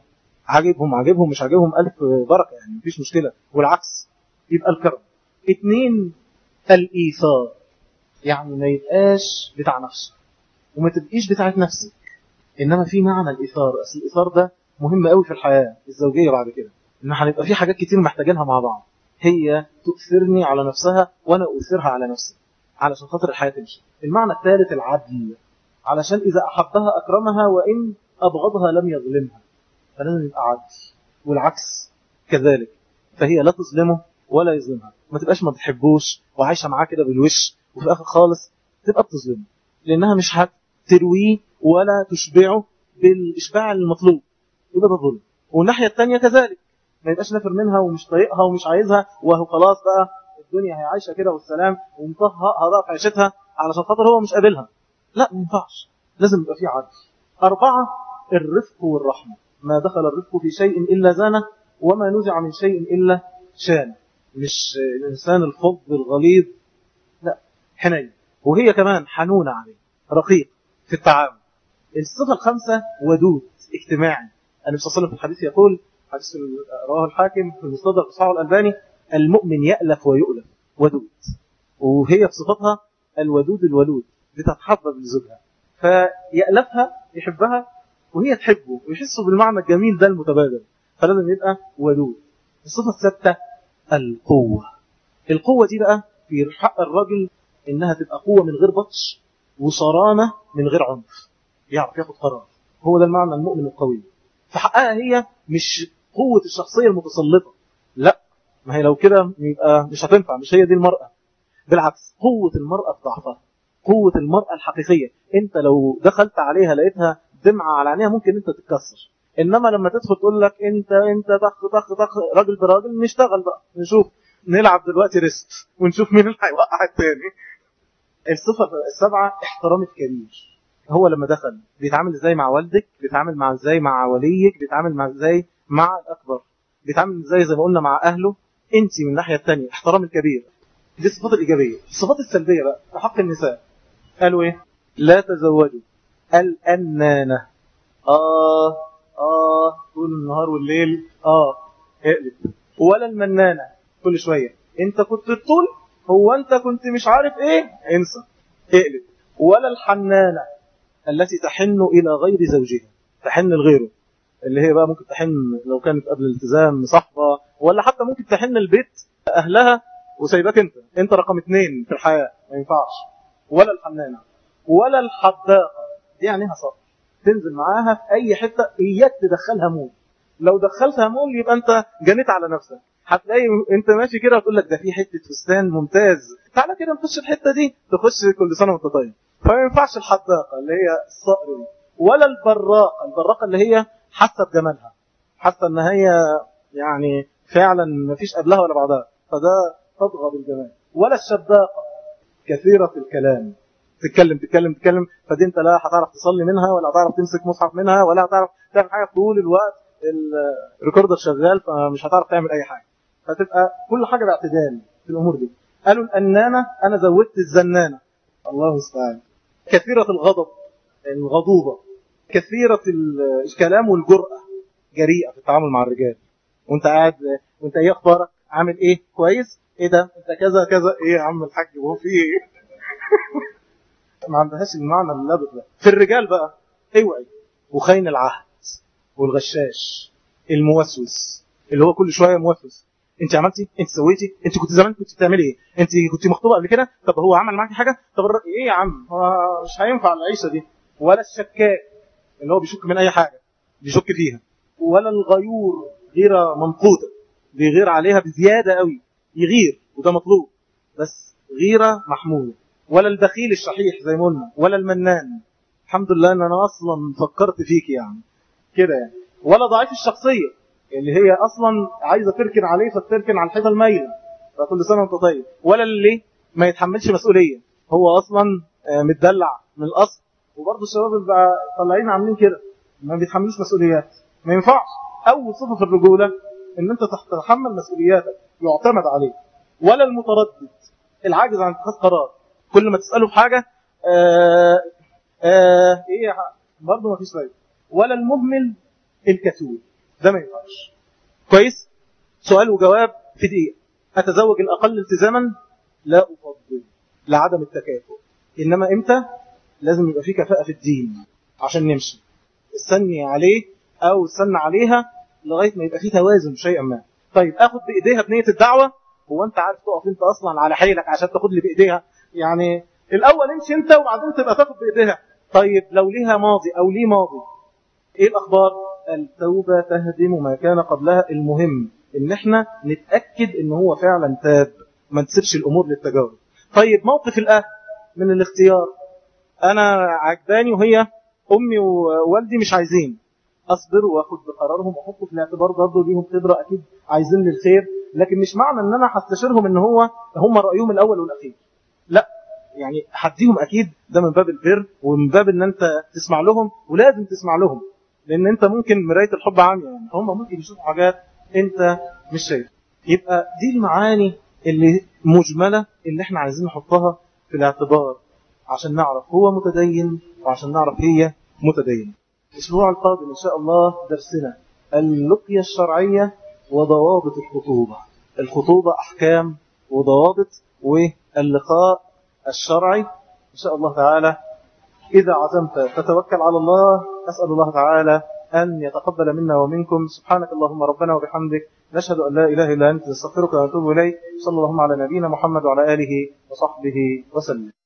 Speaker 1: عاجبهم مش عاجبهم ألف بركة يعني، مفيش مشكلة، والعكس. يبقى الكرم. اتنين، الإيثار. يعني ما يبقاش بتاع نفسك وما تبقيش بتاعت نفسك، إنما في معنى الإيثار. أصل الإيثار ده مهم قوي في الحياة الزوجية بعد كده، إن هنبقى في حاجات كتير محتاجينها مع بعض. هي تؤثرني على نفسها وأنا أؤثرها على نفسي علشان خاطر الحياة تمشي. المعنى الثالث العدل، علشان إذا أحبها أكرمها وإن أبغضها لم يظلمها، فلازم يبقى عدل. والعكس كذلك، فهي لا تظلمه ولا يظلمها. ما تبقاش ما بتحبوش وعايشة معاه كده بالوش، وفي الآخر خالص تبقى بتظلمه، لأنها مش هترويه ولا تشبعه بالإشباع المطلوب، يبقى ده ظلم. والناحية الثانية كذلك، ما يبقاش نافر منها ومش طايقها ومش عايزها، وهو خلاص بقى الدنيا هي عايشة كده والسلام، ومطهقها بقى في عيشتها علشان خاطر هو مش قابلها. لا، ما ينفعش، لازم يبقى في عدل. 4، الرفق والرحمة. ما دخل الرفق في شيء إلا زانه، وما نزع من شيء إلا شانه. مش الإنسان الفظ الغليظ، لا، حنين. وهي كمان حنونة عليه، رقيق في التعامل. الصفة الخامسة ودود اجتماعي. النبي صلى الله عليه وسلم في الحديث يقول، حديث رواه الحاكم في المستدرك صحيح الألباني: المؤمن يألف ويؤلف، ودود. وهي بصفتها الودود الولود، بتتحبب لزوجها فيألفها، يحبها، وهي تحبه، ويحسوا بالمعنى الجميل ده المتبادل، فلازم يبقى ودود. الصفة السادسة القوة. القوة دي بقى في حق الرجل إنها تبقى قوة من غير بطش، وصرامة من غير عنف، يعرف ياخد قرار. هو ده المعنى المؤمن القوي. في حقها هي مش قوة الشخصية المتسلطة، لا، ما هي لو كده يبقى مش هتنفع، مش هي دي المرأة. بالعكس، قوة المرأة في ضعفها، قوة المرأة الحقيقية. انت لو دخلت عليها لقيتها دمعة على عينيها ممكن انت تتكسر. انما لما تدخل تقول لك انت طخ راجل براجل، نشتغل بقى، نشوف نلعب دلوقتي ريست ونشوف مين اللي هيوقع التاني. الصفة السابعة احترام الكبير. هو لما دخل بيتعامل ازاي مع والدك، بيتعامل مع ازاي مع وليك، بيتعامل مع ازاي مع الأكبر، بيتعامل ازاي زي ما قلنا مع أهله. انت من الناحية التانية احترام الكبير. دي الصفات الإيجابية. الصفات السلبية بقى في حق النساء: قالوا ايه؟ لا تزوجوا الأنانة. طول النهار والليل اقلب. ولا المنانة، كل شوية انت كنت الطول، هو انت كنت مش عارف ايه، انسى اقلب. ولا الحنانة التي تحن إلى غير زوجها، تحن لغيره، اللي هي بقى ممكن تحن لو كانت قبل الالتزام صحبة، ولا حتى ممكن تحن البيت أهلها وسيبك انت رقم 2 في الحياة، ما ينفعش. ولا الحنانة. ولا الحداقة، دي يعني صبر، تنزل معاها في أي حتة، إياك تدخلها مول. لو دخلتها مول يبقى أنت جنيت على نفسك. هتلاقي أنت ماشي كده وتقول لك ده في حتة فستان ممتاز، تعالى كده نخش الحتة دي، تخش كل سنة وانت طيب. فما ينفعش الحداقة اللي هي الصقر دي. ولا البراقة اللي هي حاسة بجمالها، حاسة ان هي يعني فعلا ما فيش قبلها ولا بعدها، فده تطغى بالجمال. ولا الشباقة كثيرة الكلام، تتكلم، فدي انت لا هتعرف تصلي منها، ولا هتعرف تمسك مصحف منها، ولا هتعرف تعمل حاجة طول الوقت، الريكوردر شغال فمش هتعرف تعمل اي حاجة. فتبقى كل حاجة باعتدال في الامور دي. قالوا الأنانة، انا زودت الزنانة، الله المستعان. كثيرة الغضب، الغضوبة، كثيرة الكلام والجرأة، جريئة في التعامل مع الرجال. وانت قاعد، وانت ايه اخبارك، عامل ايه، كويس، ايه ده، انت كذا كذا، ايه يا عم الحاج هو في ايه؟ ما عندهاش المعنى اللابق ده. في الرجال بقى اوعي، وخاين العهد، والغشاش، الموسوس، اللي هو كل شوية موسوس، انت عملتي، انت سويتي، انت كنت زمان كنت بتعملي ايه، انت كنت مخطوبه قبل كده، طب هو عمل معاكي حاجه، طب ايه يا عم، هو مش هينفع العيشه دي. ولا الشكاك اللي هو بيشك من اي حاجه، بيشك فيها. ولا الغيور، غيره منقوطه، بيغير عليها بزياده قوي، يغير وده مطلوب، بس غيره محموده. ولا البخيل الشحيح زي ما قلنا. ولا المنان، الحمد لله ان انا اصلا فكرت فيك يعني كده يعني. ولا ضعيف الشخصيه، اللي هي اصلا عايزه تركن عليه فتركن على الحيطه المايله، فكل سنه وانت طيب. ولا اللي ما يتحملش مسؤوليه، هو اصلا متدلع من الاصل. وبرضه الشباب اللي بقى طالعين عاملين كده، ما بيتحملوش مسؤوليات، ما ينفعش. اول صفه في الرجوله ان انت تتحمل مسؤولياتك، يعتمد عليك. ولا المتردد، العاجز عن اتخاذ قرار، كل ما تساله في حاجه ايه برضه ما فيش فايده. ولا المهمل الكسول، ده ما ينفعش. كويس. سؤال وجواب في دقيقة. أتزوج الأقل التزاما؟ لا أفضل، لعدم التكافؤ. إنما إمتى؟ لازم يبقى في كفاءة في الدين عشان نمشي. استني عليه أو استنى عليها لغاية ما يبقى في توازن شيئا ما. طيب أخذ بإيديها بنية الدعوة، هو أنت عارف تقف أنت أصلا على حيلك عشان تاخد لي بإيديها؟ يعني الأول امشي أنت وبعدين تبقى تاخد بإيديها. طيب لو ليها ماضي أو ليه ماضي، إيه الأخبار؟ التوبة تهدم ما كان قبلها. المهم إن احنا نتأكد إن هو فعلا تاب، ما نسيبش الأمور للتجارب. طيب موقف الأهل من الاختيار، أنا عجباني وهي أمي ووالدي مش عايزين، أصبر وأخذ بقرارهم وأحطه في الاعتبار، برضه ليهم خبرة أكيد عايزين للخير، لكن مش معنى إن أنا هستشيرهم إن هم رأيهم الأول والأخير، لا، يعني هديهم أكيد، ده من باب البر ومن باب إن أنت تسمع لهم، ولازم تسمع لهم، لأن أنت ممكن مراية الحب عامية، يعني هم ممكن يشوفوا حاجات أنت مش شايف. يبقى دي المعاني اللي مجملة اللي احنا عايزين نحطها في الاعتبار عشان نعرف هو متدين، وعشان نعرف هي متدين. الأسبوع القادم إن شاء الله درسنا اللقية الشرعية وضوابط الخطوبة. الخطوبة أحكام وضوابط، واللقاء الشرعي إن شاء الله تعالى. إذا عزمت فتوكل على الله. أسأل الله تعالى أن يتقبل منا ومنكم. سبحانك اللهم ربنا وبحمدك، نشهد أن لا إله إلا أنت، نستغفرك ونتوب إليك. صلى الله على نبينا محمد وعلى آله وصحبه وسلم.